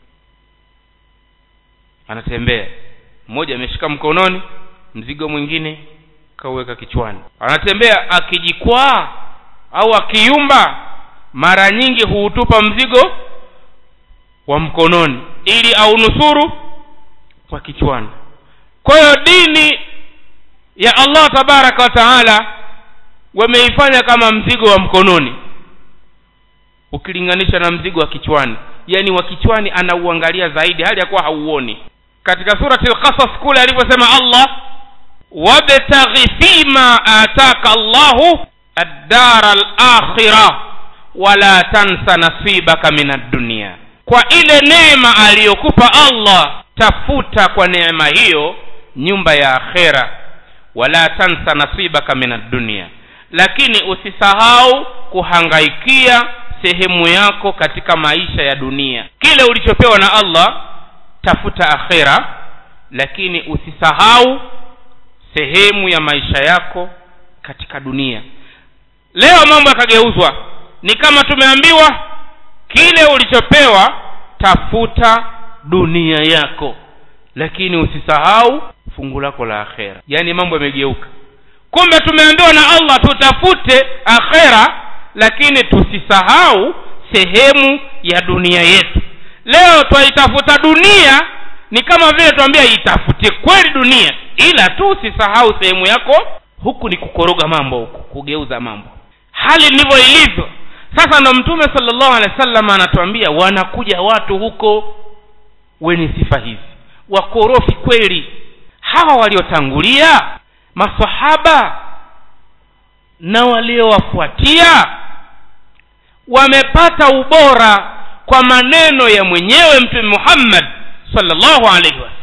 anatembea. Mmoja ameshika mkononi, mzigo mwingine kauweka kichwani, anatembea. Akijikwaa au akiyumba, mara nyingi huutupa mzigo wa mkononi ili au nusuru kwa kichwani. Kwa hiyo dini ya Allah tabaraka wa taala wameifanya kama mzigo wa mkononi ukilinganisha na mzigo wa kichwani. Yani wa kichwani anauangalia zaidi hali ya kuwa hauoni. Katika surati al-Qasas kule aliposema Allah, wabtaghi fima ataka Allahu ad-dara al-akhirah wala tansa nasibaka minad dunya, kwa ile neema aliyokupa Allah tafuta kwa neema hiyo nyumba ya akhera. Wala tansa nasibaka minad dunya, lakini usisahau kuhangaikia sehemu yako katika maisha ya dunia. Kile ulichopewa na Allah tafuta akhera, lakini usisahau sehemu ya maisha yako katika dunia. Leo mambo yakageuzwa, ni kama tumeambiwa kile ulichopewa tafuta dunia yako, lakini usisahau fungu lako la akhera. Yani mambo yamegeuka. Kumbe tumeambiwa na Allah tutafute akhera, lakini tusisahau sehemu ya dunia yetu. Leo twaitafuta dunia, ni kama vile tuambia itafute kweli dunia, ila tu usisahau sehemu yako. Huku ni kukoroga mambo, huku kugeuza mambo. Hali ndivyo ilivyo. Sasa ndo Mtume sallallahu alaihi wasallam anatuambia wanakuja watu huko wenye sifa hizi, wakorofi kweli. Hawa waliotangulia maswahaba na waliowafuatia wamepata ubora kwa maneno ya mwenyewe Mtume Muhammad sallallahu alaihi wasallam.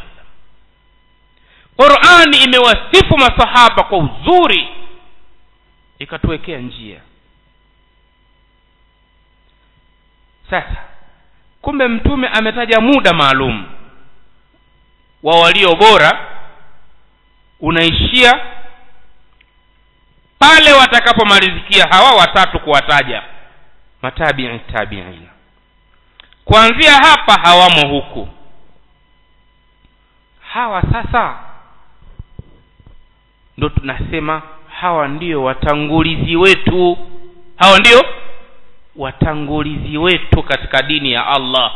Qur'ani imewasifu maswahaba kwa uzuri, ikatuwekea njia. Sasa kumbe Mtume ametaja muda maalum wa walio bora, unaishia pale watakapomalizikia hawa watatu kuwataja matabi'i tabi'in. Kuanzia hapa hawamo huku. Hawa sasa ndo tunasema hawa ndio watangulizi wetu. Hawa ndio watangulizi wetu katika dini ya Allah.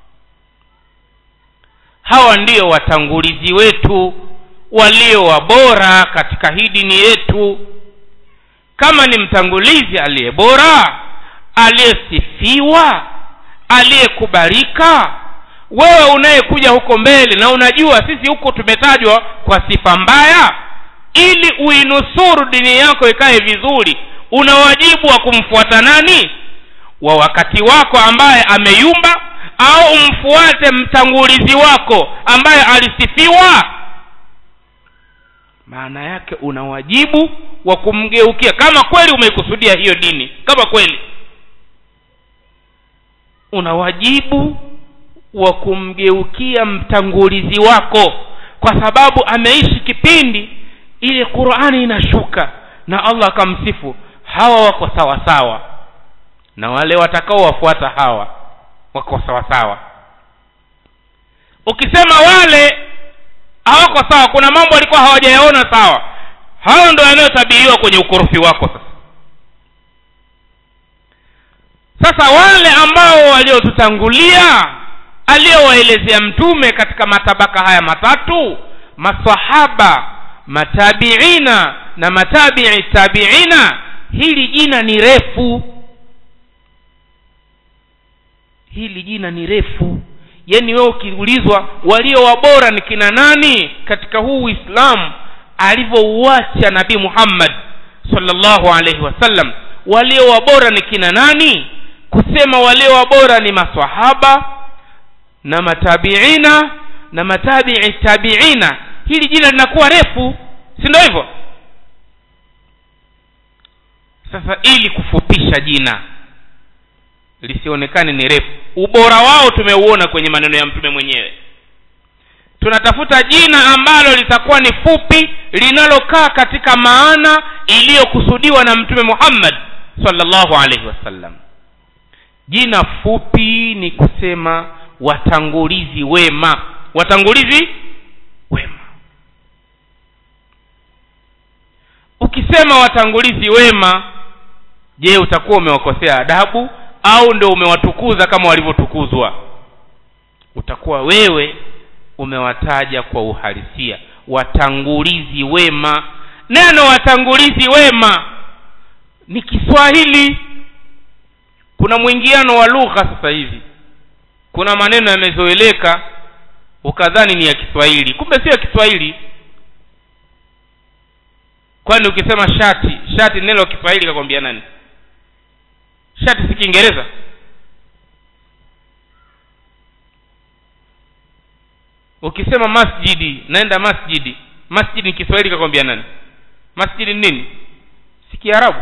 Hawa ndio watangulizi wetu walio wabora katika hii dini yetu. Kama ni mtangulizi aliye bora, aliyesifiwa, aliyekubalika, wewe unayekuja huko mbele na unajua sisi huko tumetajwa kwa sifa mbaya, ili uinusuru dini yako ikae vizuri, una wajibu wa kumfuata nani? Wa wakati wako ambaye ameyumba, au umfuate mtangulizi wako ambaye alisifiwa? Maana yake una wajibu wa kumgeukia, kama kweli umeikusudia hiyo dini. Kama kweli una wajibu wa kumgeukia mtangulizi wako, kwa sababu ameishi kipindi ile Qur'ani inashuka na Allah akamsifu. Hawa wako sawa sawa na wale watakao wafuata hawa wako sawa sawa. Ukisema wale hawako sawa, kuna mambo walikuwa hawajayaona sawa, hao ndio yanayotabiriwa kwenye ukorofi wako. Sasa sasa wale ambao waliotutangulia aliowaelezea Mtume katika matabaka haya matatu, maswahaba, matabiina na matabi'i tabiina, hili jina ni refu. Hili jina ni refu. Yaani wewe ukiulizwa walio wabora ni kina nani katika huu Uislamu alivyouacha Nabii Muhammad sallallahu alaihi wasallam, walio wabora ni kina nani? Kusema walio wabora ni maswahaba na matabiina na matabi'i tabiina, hili jina linakuwa refu, si ndio hivyo? Sasa ili kufupisha jina lisionekane ni refu, ubora wao tumeuona kwenye maneno ya Mtume mwenyewe. Tunatafuta jina ambalo litakuwa ni fupi, linalokaa katika maana iliyokusudiwa na Mtume Muhammad sallallahu alaihi wasallam. Jina fupi ni kusema watangulizi wema. Watangulizi wema. Ukisema watangulizi wema, je, utakuwa umewakosea adabu au ndio umewatukuza kama walivyotukuzwa? Utakuwa wewe umewataja kwa uhalisia watangulizi wema. Neno watangulizi wema ni Kiswahili. Kuna mwingiano wa lugha sasa hivi. Kuna maneno yamezoeleka ukadhani ni ya Kiswahili, kumbe sio ya Kiswahili. Kwani ukisema shati, shati neno la Kiswahili kakwambia nani? Shati si Kiingereza? Ukisema masjidi, naenda masjidi. Masjidi ni Kiswahili kakwambia nani? Masjidi ni nini? Si Kiarabu.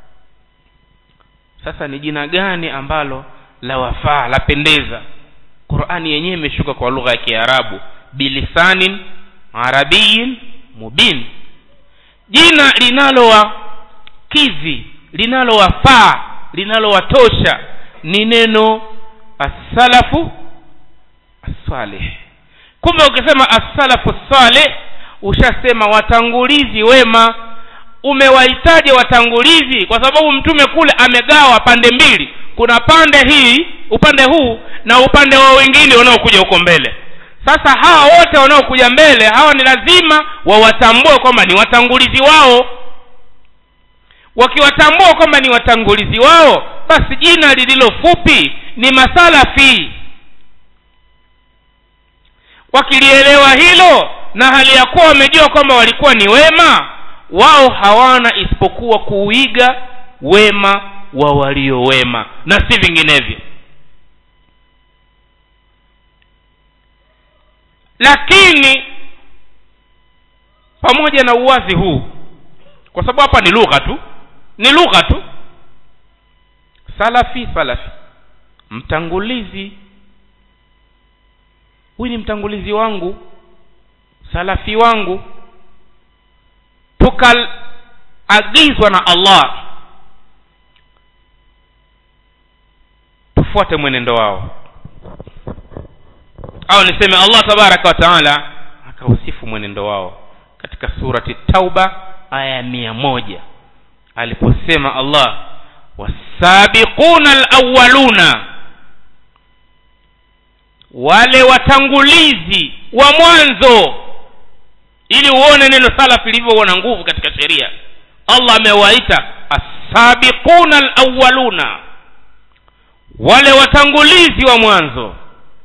Sasa ni jina gani ambalo la wafaa, la pendeza? Qur'ani yenyewe imeshuka kwa lugha ya Kiarabu, bilisanin arabiyyin mubin. Jina linalowakizi, linalowafaa, linalowatosha ni neno as-salafu as-salih. Kumbe ukisema as-salafu as-salih ushasema watangulizi wema. Umewahitaji watangulizi kwa sababu mtume kule amegawa pande mbili. Kuna pande hii, upande huu, na upande wao wengine wanaokuja huko mbele. Sasa hawa wote wanaokuja mbele, hawa ni lazima wawatambue kwamba ni watangulizi wao. Wakiwatambua kwamba ni watangulizi wao, basi jina lililo fupi ni masalafi. Wakilielewa hilo na hali ya kuwa wamejua kwamba walikuwa ni wema, wao hawana isipokuwa kuiga wema wa walio wema na si vinginevyo. Lakini pamoja na uwazi huu, kwa sababu hapa ni lugha tu, ni lugha tu, salafi salafi, mtangulizi, huyu ni mtangulizi wangu, salafi wangu, tukaagizwa na Allah tufuate mwenendo wao. Au niseme Allah tabaraka wa taala akausifu mwenendo wao katika surati Tauba aya mia moja aliposema Allah, wasabiquna alawwaluna, wale watangulizi wa mwanzo. Ili uone neno salafi lilivyo na nguvu katika sheria, Allah amewaita as-sabiquna al-awwaluna, wale watangulizi wa mwanzo.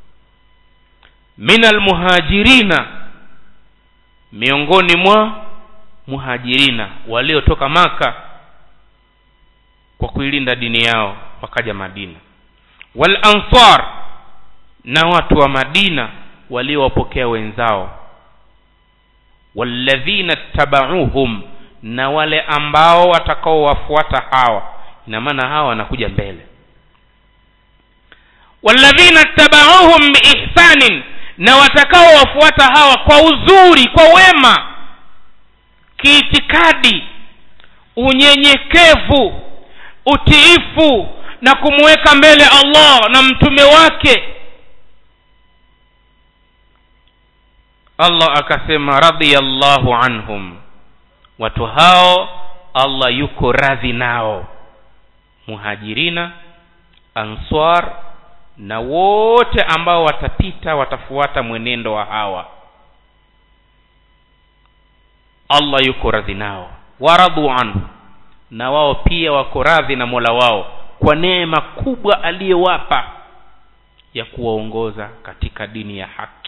Minal muhajirina, miongoni mwa muhajirina waliotoka Maka kwa kuilinda dini yao wakaja Madina. Wal ansar, na watu wa Madina waliowapokea wenzao. Walladhina tabauhum, na wale ambao watakao wafuata hawa. Ina maana hawa wanakuja mbele. Walladhina tabauhum biihsanin, na watakao wafuata hawa kwa uzuri, kwa wema, kiitikadi, unyenyekevu, utiifu na kumweka mbele Allah na mtume wake. Allah akasema radiyallahu anhum, watu hao Allah yuko radhi nao. Muhajirina, ansar, na wote ambao watapita watafuata mwenendo wa hawa, Allah yuko radhi nao. Waradu anhu, na wao pia wako radhi na Mola wao kwa neema kubwa aliyowapa ya kuwaongoza katika dini ya haki.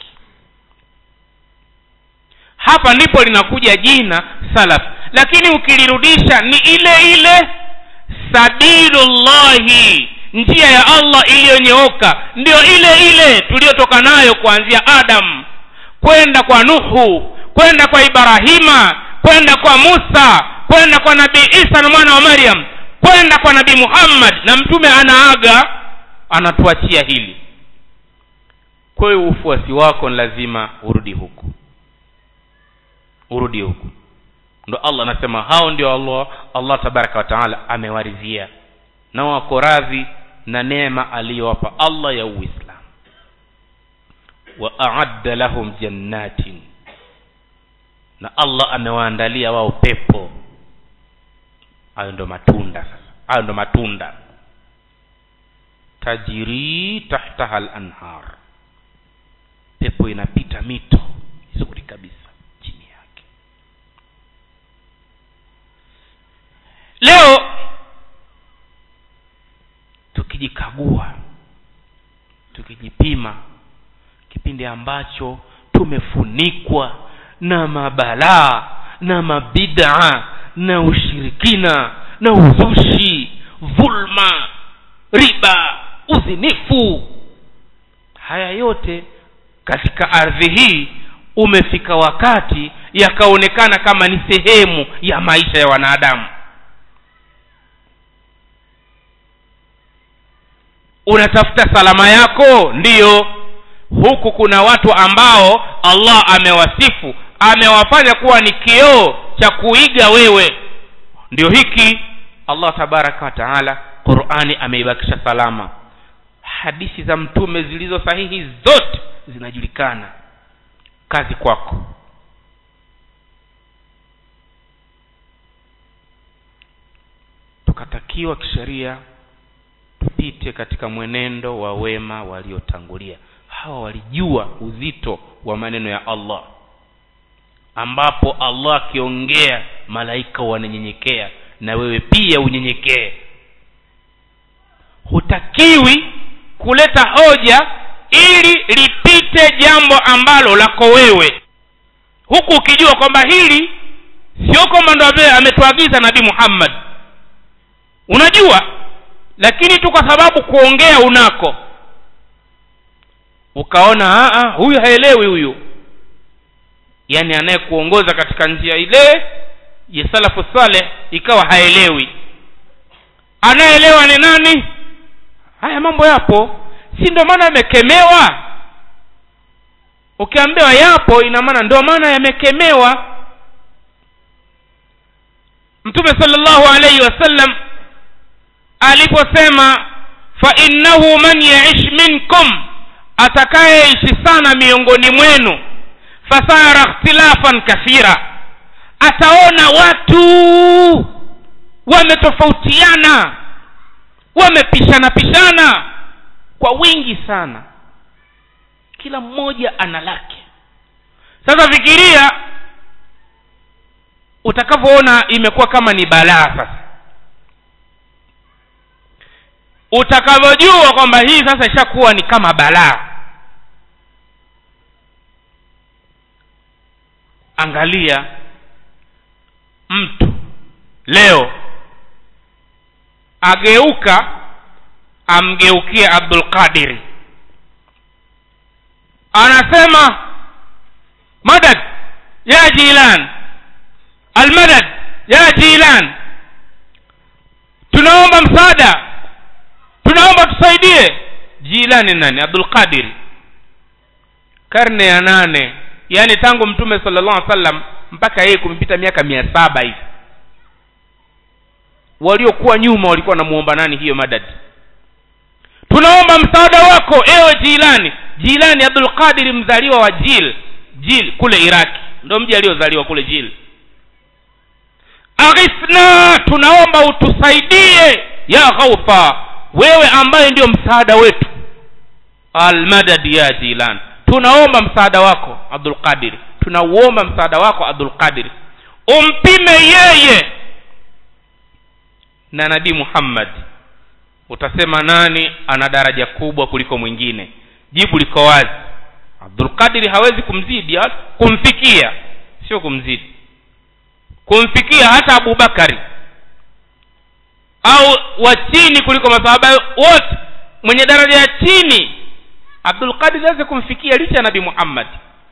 Hapa ndipo linakuja jina salaf, lakini ukilirudisha ni ile ile sabilullahi, njia ya Allah iliyonyooka, ndio ile ile tuliyotoka nayo kuanzia Adam kwenda kwa Nuhu, kwenda kwa Ibrahima, kwenda kwa Musa, kwenda kwa Nabii Isa na mwana wa Maryam, kwenda kwa Nabii Muhammad, na mtume anaaga anatuachia hili. Kwa hiyo ufuasi wako lazima urudi huku, urudi huku. Ndio Allah anasema hao ndio Allah Allah tabaraka wa taala amewaridhia na wako radhi na neema aliyowapa Allah ya Uislamu. Wa a'adda lahum jannatin, na Allah amewaandalia wao pepo. Hayo ndo matunda sasa, hayo ndo matunda. Tajiri tahtaha al-anhar, pepo inapita mito nzuri kabisa chini yake. Leo tukijikagua, tukijipima, kipindi ambacho tumefunikwa na mabalaa na mabid'a na ushirikina na uzushi, dhulma, riba, uzinifu, haya yote katika ardhi hii umefika wakati yakaonekana kama ni sehemu ya maisha ya wanadamu. Unatafuta salama yako, ndiyo. Huku kuna watu ambao Allah amewasifu, amewafanya kuwa ni kioo cha kuiga wewe. Ndio hiki Allah tabaraka wa taala Qur'ani ameibakisha salama. Hadithi za mtume zilizo sahihi zote zinajulikana. Kazi kwako. Tukatakiwa kisheria tupite katika mwenendo wa wema waliotangulia. Hawa walijua uzito wa maneno ya Allah, ambapo Allah akiongea malaika wananyenyekea, na wewe pia unyenyekee. Hutakiwi kuleta hoja ili lipite jambo ambalo lako wewe, huku ukijua kwamba hili sio kama ndo ametuagiza Nabii Muhammad. Unajua, lakini tu kwa sababu kuongea unako, ukaona a huyu haelewi huyu. Yani anayekuongoza katika njia ile ya salafu saleh ikawa haelewi. Anaelewa ni nani? Haya mambo yapo, si ndio maana yamekemewa? Ukiambiwa yapo, ina maana ndio maana yamekemewa. Mtume sallallahu alayhi wasallam aliposema fa innahu man ya'ish minkum, atakayeishi sana miongoni mwenu, fasara ikhtilafan kathira, ataona watu wametofautiana, wamepishana pishana kwa wingi sana, kila mmoja ana lake. Sasa fikiria utakavyoona imekuwa kama ni balaa. Sasa utakavyojua kwamba hii sasa ishakuwa ni kama balaa, angalia mtu leo ageuka amgeukie Abdul Qadir, anasema madad ya Jilan, almadad ya Jilan, tunaomba msaada, tunaomba tusaidie. Jilani nani? Abdul Qadir. Karne ya nane, yani tangu Mtume sallallahu alaihi wasallam mpaka yeye kumpita miaka mia saba hivi. Waliokuwa nyuma walikuwa namuomba nani hiyo madad? Tunaomba msaada wako ewe Jilani. Jilani Abdul Qadir mzaliwa wa Jil, Jil kule Iraki, ndio mji aliozaliwa kule Jil. Aghithna, tunaomba utusaidie ya Ghawfa, wewe ambaye ndio msaada wetu. Almadad ya Jilan, tunaomba msaada wako Abdul Qadir, tunauomba msaada wako Abdul Qadir. Umpime yeye na Nabii Muhammad, utasema nani ana daraja kubwa kuliko mwingine? Jibu liko wazi. Abdul Qadir hawezi kumzidi, kumfikia, sio kumzidi, kumfikia hata Abu Bakari au wa chini kuliko masahaba wote. Mwenye daraja ya chini Abdul Qadir hawezi kumfikia licha ya Nabii Muhammad.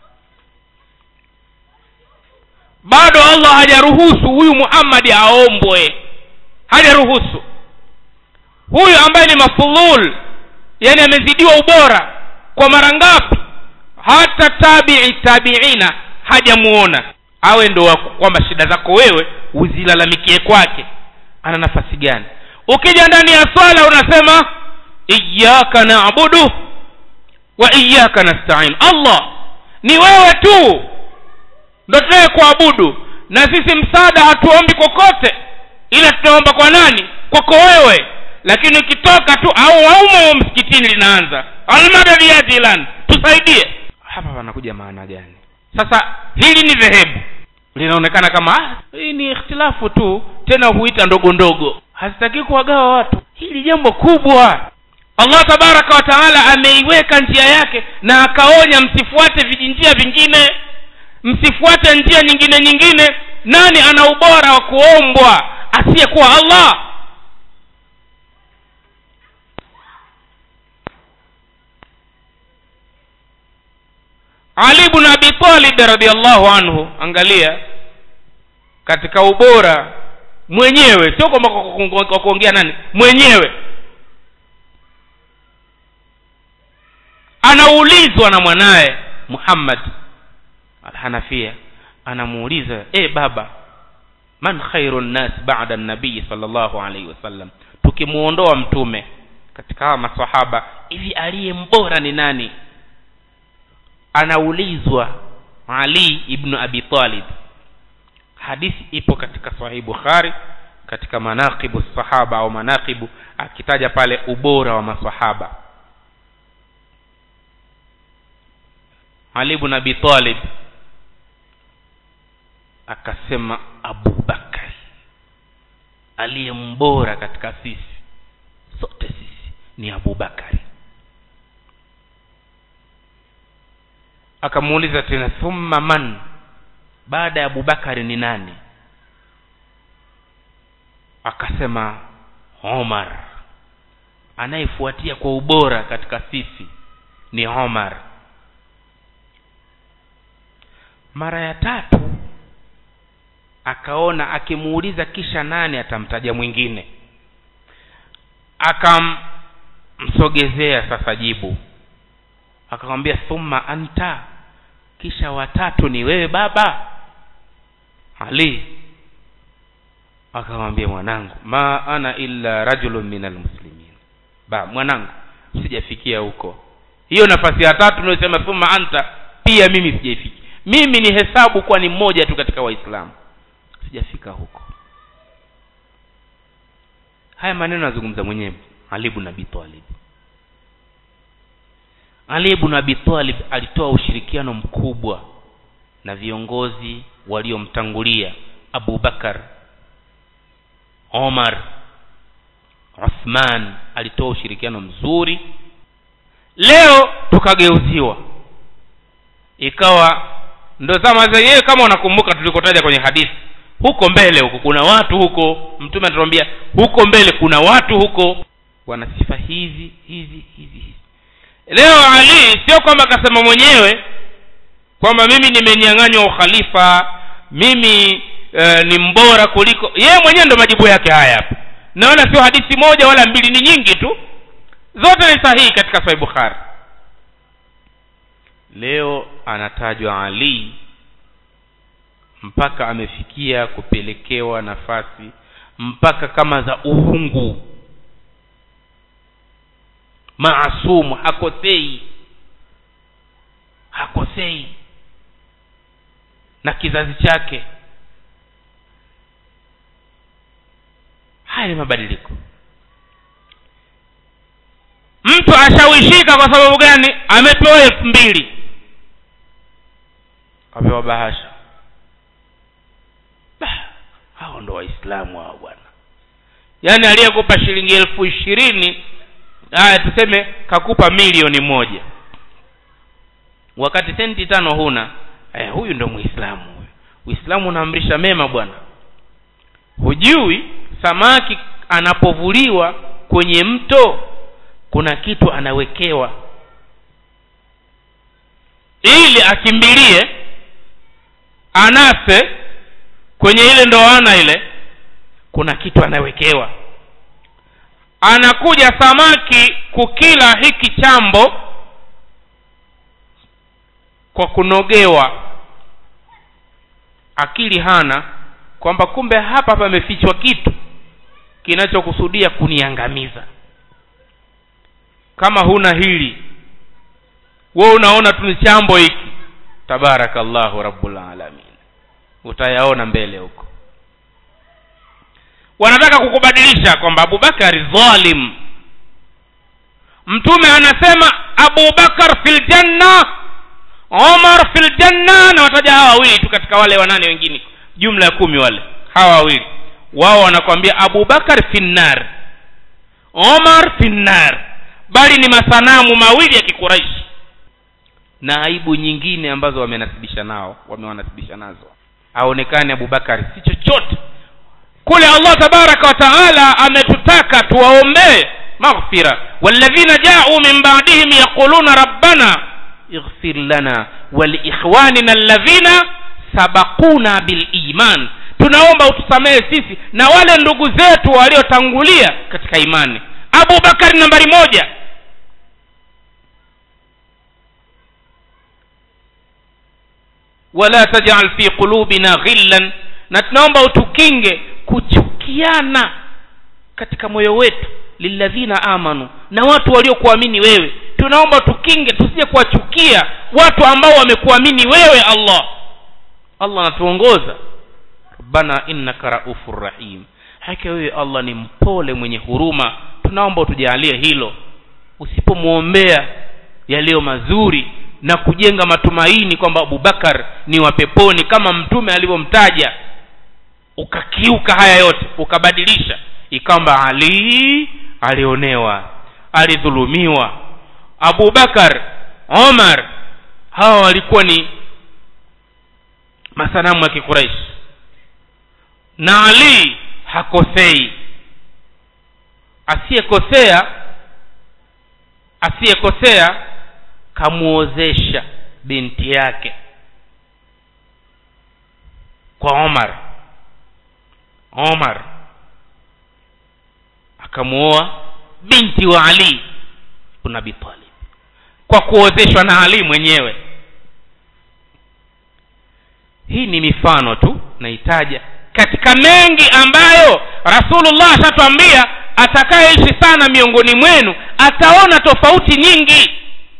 Bado Allah hajaruhusu huyu Muhammad aombwe, hajaruhusu. Huyu ambaye ni mafulul, yani amezidiwa ubora kwa mara ngapi, hata tabi'i tabi'ina hajamuona. Awe ndo kwamba shida zako wewe uzilalamikie kwake, ana nafasi gani? Ukija ndani ya swala unasema iyyaka na'budu wa iyyaka nasta'in. Allah ni wewe tu ndio tunayekuabudu, na sisi msaada hatuombi kokote, ila tunaomba kwa nani? Kwako wewe. Lakini ukitoka tu au aumo msikitini linaanza almadad ya Jilan, tusaidie. Hapa panakuja maana gani? Sasa hili ni dhehebu linaonekana kama ah, hii ni ikhtilafu tu, tena huita ndogo ndogo, hasitaki kuwagawa watu. Hili jambo kubwa. Allah tabaraka wa taala ameiweka njia yake na akaonya msifuate vijinjia vingine, msifuate njia nyingine nyingine. Nani ana ubora wa kuombwa asiyekuwa Allah? Ali ibn Abi Talib radhiyallahu anhu, angalia katika ubora mwenyewe, sio kwamba kwa kuongea nani, mwenyewe anaulizwa na mwanae Muhammad al-Hanafia, anamuuliza eh baba, man khairun nas ba'da an-nabii sallallahu alayhi wasallam, tukimuondoa mtume katika maswahaba hivi aliye mbora ni nani? Anaulizwa Ali ibn Abi Talib. Hadithi ipo katika Sahih Bukhari katika manaqibu sahaba au manaqibu, akitaja pale ubora wa maswahaba. Ali ibn Abi Talib akasema Abu Bakar aliye mbora katika sisi sote, sisi ni Abu Bakari. Akamuuliza tena, thumma man, baada ya Abu Bakari ni nani? Akasema Umar, anayefuatia kwa ubora katika sisi ni Umar. Mara ya tatu akaona akimuuliza kisha nani atamtaja mwingine, akamsogezea sasa jibu, akamwambia thumma anta, kisha watatu ni wewe baba. Ali akamwambia, mwanangu, ma ana illa rajulun minal muslimin, ba mwanangu, sijafikia huko. Hiyo nafasi ya tatu unayosema thumma anta, pia mimi sijafikia. Mimi ni hesabu kwa ni mmoja tu katika Waislamu, sijafika huko. Haya maneno nazungumza mwenyewe Ali ibn Abi Talib. Ali ibn Abi Talib alitoa ushirikiano mkubwa na viongozi waliomtangulia, Abu Bakar, Omar, Uthman, alitoa ushirikiano mzuri. Leo tukageuziwa, ikawa ndo zama zenyewe. Kama unakumbuka tulikotaja kwenye hadithi, huko mbele huko kuna watu huko, mtume anatuambia huko mbele kuna watu huko wana sifa hizi hizi hizi. Leo Ali sio kwamba akasema mwenyewe kwamba mimi nimenyang'anywa ukhalifa, mimi e, ni mbora kuliko yeye mwenyewe. Ndo majibu yake haya hapa. Naona sio hadithi moja wala mbili, ni nyingi tu, zote ni sahihi katika Sahih Bukhari. Leo anatajwa Ali mpaka amefikia kupelekewa nafasi mpaka kama za uungu, maasumu, hakosei hakosei na kizazi chake. Haya ni mabadiliko. Mtu ashawishika kwa sababu gani? Amepewa elfu mbili, amepewa bahasha. Bah, hao ndo Waislamu hao bwana. Yaani aliyekupa shilingi elfu ishirini, haya tuseme kakupa milioni moja, wakati senti tano huna, eh, huyu ndo Muislamu huyu. Uislamu unaamrisha mema bwana. Hujui samaki anapovuliwa kwenye mto kuna kitu anawekewa ili akimbilie anase kwenye ile ndoana ile, kuna kitu anawekewa. Anakuja samaki kukila hiki chambo kwa kunogewa, akili hana kwamba kumbe hapa pamefichwa kitu kinachokusudia kuniangamiza. Kama huna hili, wewe unaona tu ni chambo hiki, tabarakallahu rabbul alamin, utayaona mbele huko. Wanataka kukubadilisha kwamba Abu Bakari dhalim. Mtume anasema Abu Bakar fil janna, Umar fil janna, na wataja hawa wawili tu katika wale wanane wengine, jumla ya kumi wale. Hawa wawili wao wanakuambia Abu Bakar finnar, Umar finnar, bali ni masanamu mawili ya Kikuraishi na aibu nyingine ambazo wamenasibisha nao, wamewanasibisha nazo. Aonekane Abu Bakar si chochote. Kule Allah tabaraka wa taala ametutaka tuwaombee maghfira, walladhina ja'u min ba'dihim yaquluna rabbana ighfir lana wal ikhwanina alladhina sabaquna bil iman, tunaomba utusamehe sisi na wale ndugu zetu waliotangulia katika imani. Abu Bakar nambari moja. Wala taj'al fi qulubina ghillan, na tunaomba utukinge kuchukiana katika moyo wetu lilladhina amanu, na watu waliokuamini wewe. Tunaomba tukinge tusije kuwachukia watu ambao wamekuamini wewe Allah. Allah anatuongoza, Rabbana innaka raufur rahim, hakika wewe Allah ni mpole mwenye huruma. Tunaomba utujalie hilo. Usipomuombea yaliyo mazuri na kujenga matumaini kwamba Abu Bakar ni wa peponi kama mtume alivyomtaja, ukakiuka haya yote, ukabadilisha ikamba Ali alionewa, alidhulumiwa, Abu Bakar, Omar, hawa walikuwa ni masanamu ya Quraysh, na Ali hakosei. Asiyekosea asiyekosea kamuozesha binti yake kwa Omar. Omar akamuoa binti wa Ali ibn Abi Talib kwa kuozeshwa na Ali mwenyewe. Hii ni mifano tu naitaja katika mengi ambayo Rasulullah atatuambia atakayeishi sana miongoni mwenu ataona tofauti nyingi.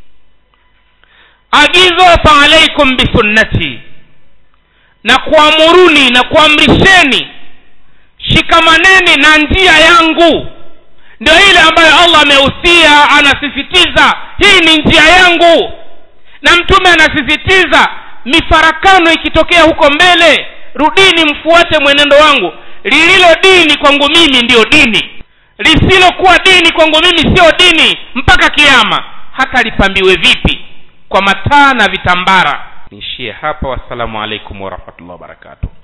Agizo fa alaikum bisunnati, na kuamuruni na kuamrisheni shikamaneni na njia yangu. Ndio ile ambayo Allah amehusia, anasisitiza hii ni njia yangu, na mtume anasisitiza mifarakano ikitokea huko mbele, rudini mfuate mwenendo wangu. Lililo dini kwangu mimi ndio dini, lisilokuwa dini kwangu mimi sio dini mpaka kiyama, hata lipambiwe vipi kwa mataa na vitambara. Niishie hapa. Wassalamu alaikum warahmatullahi wabarakatuh.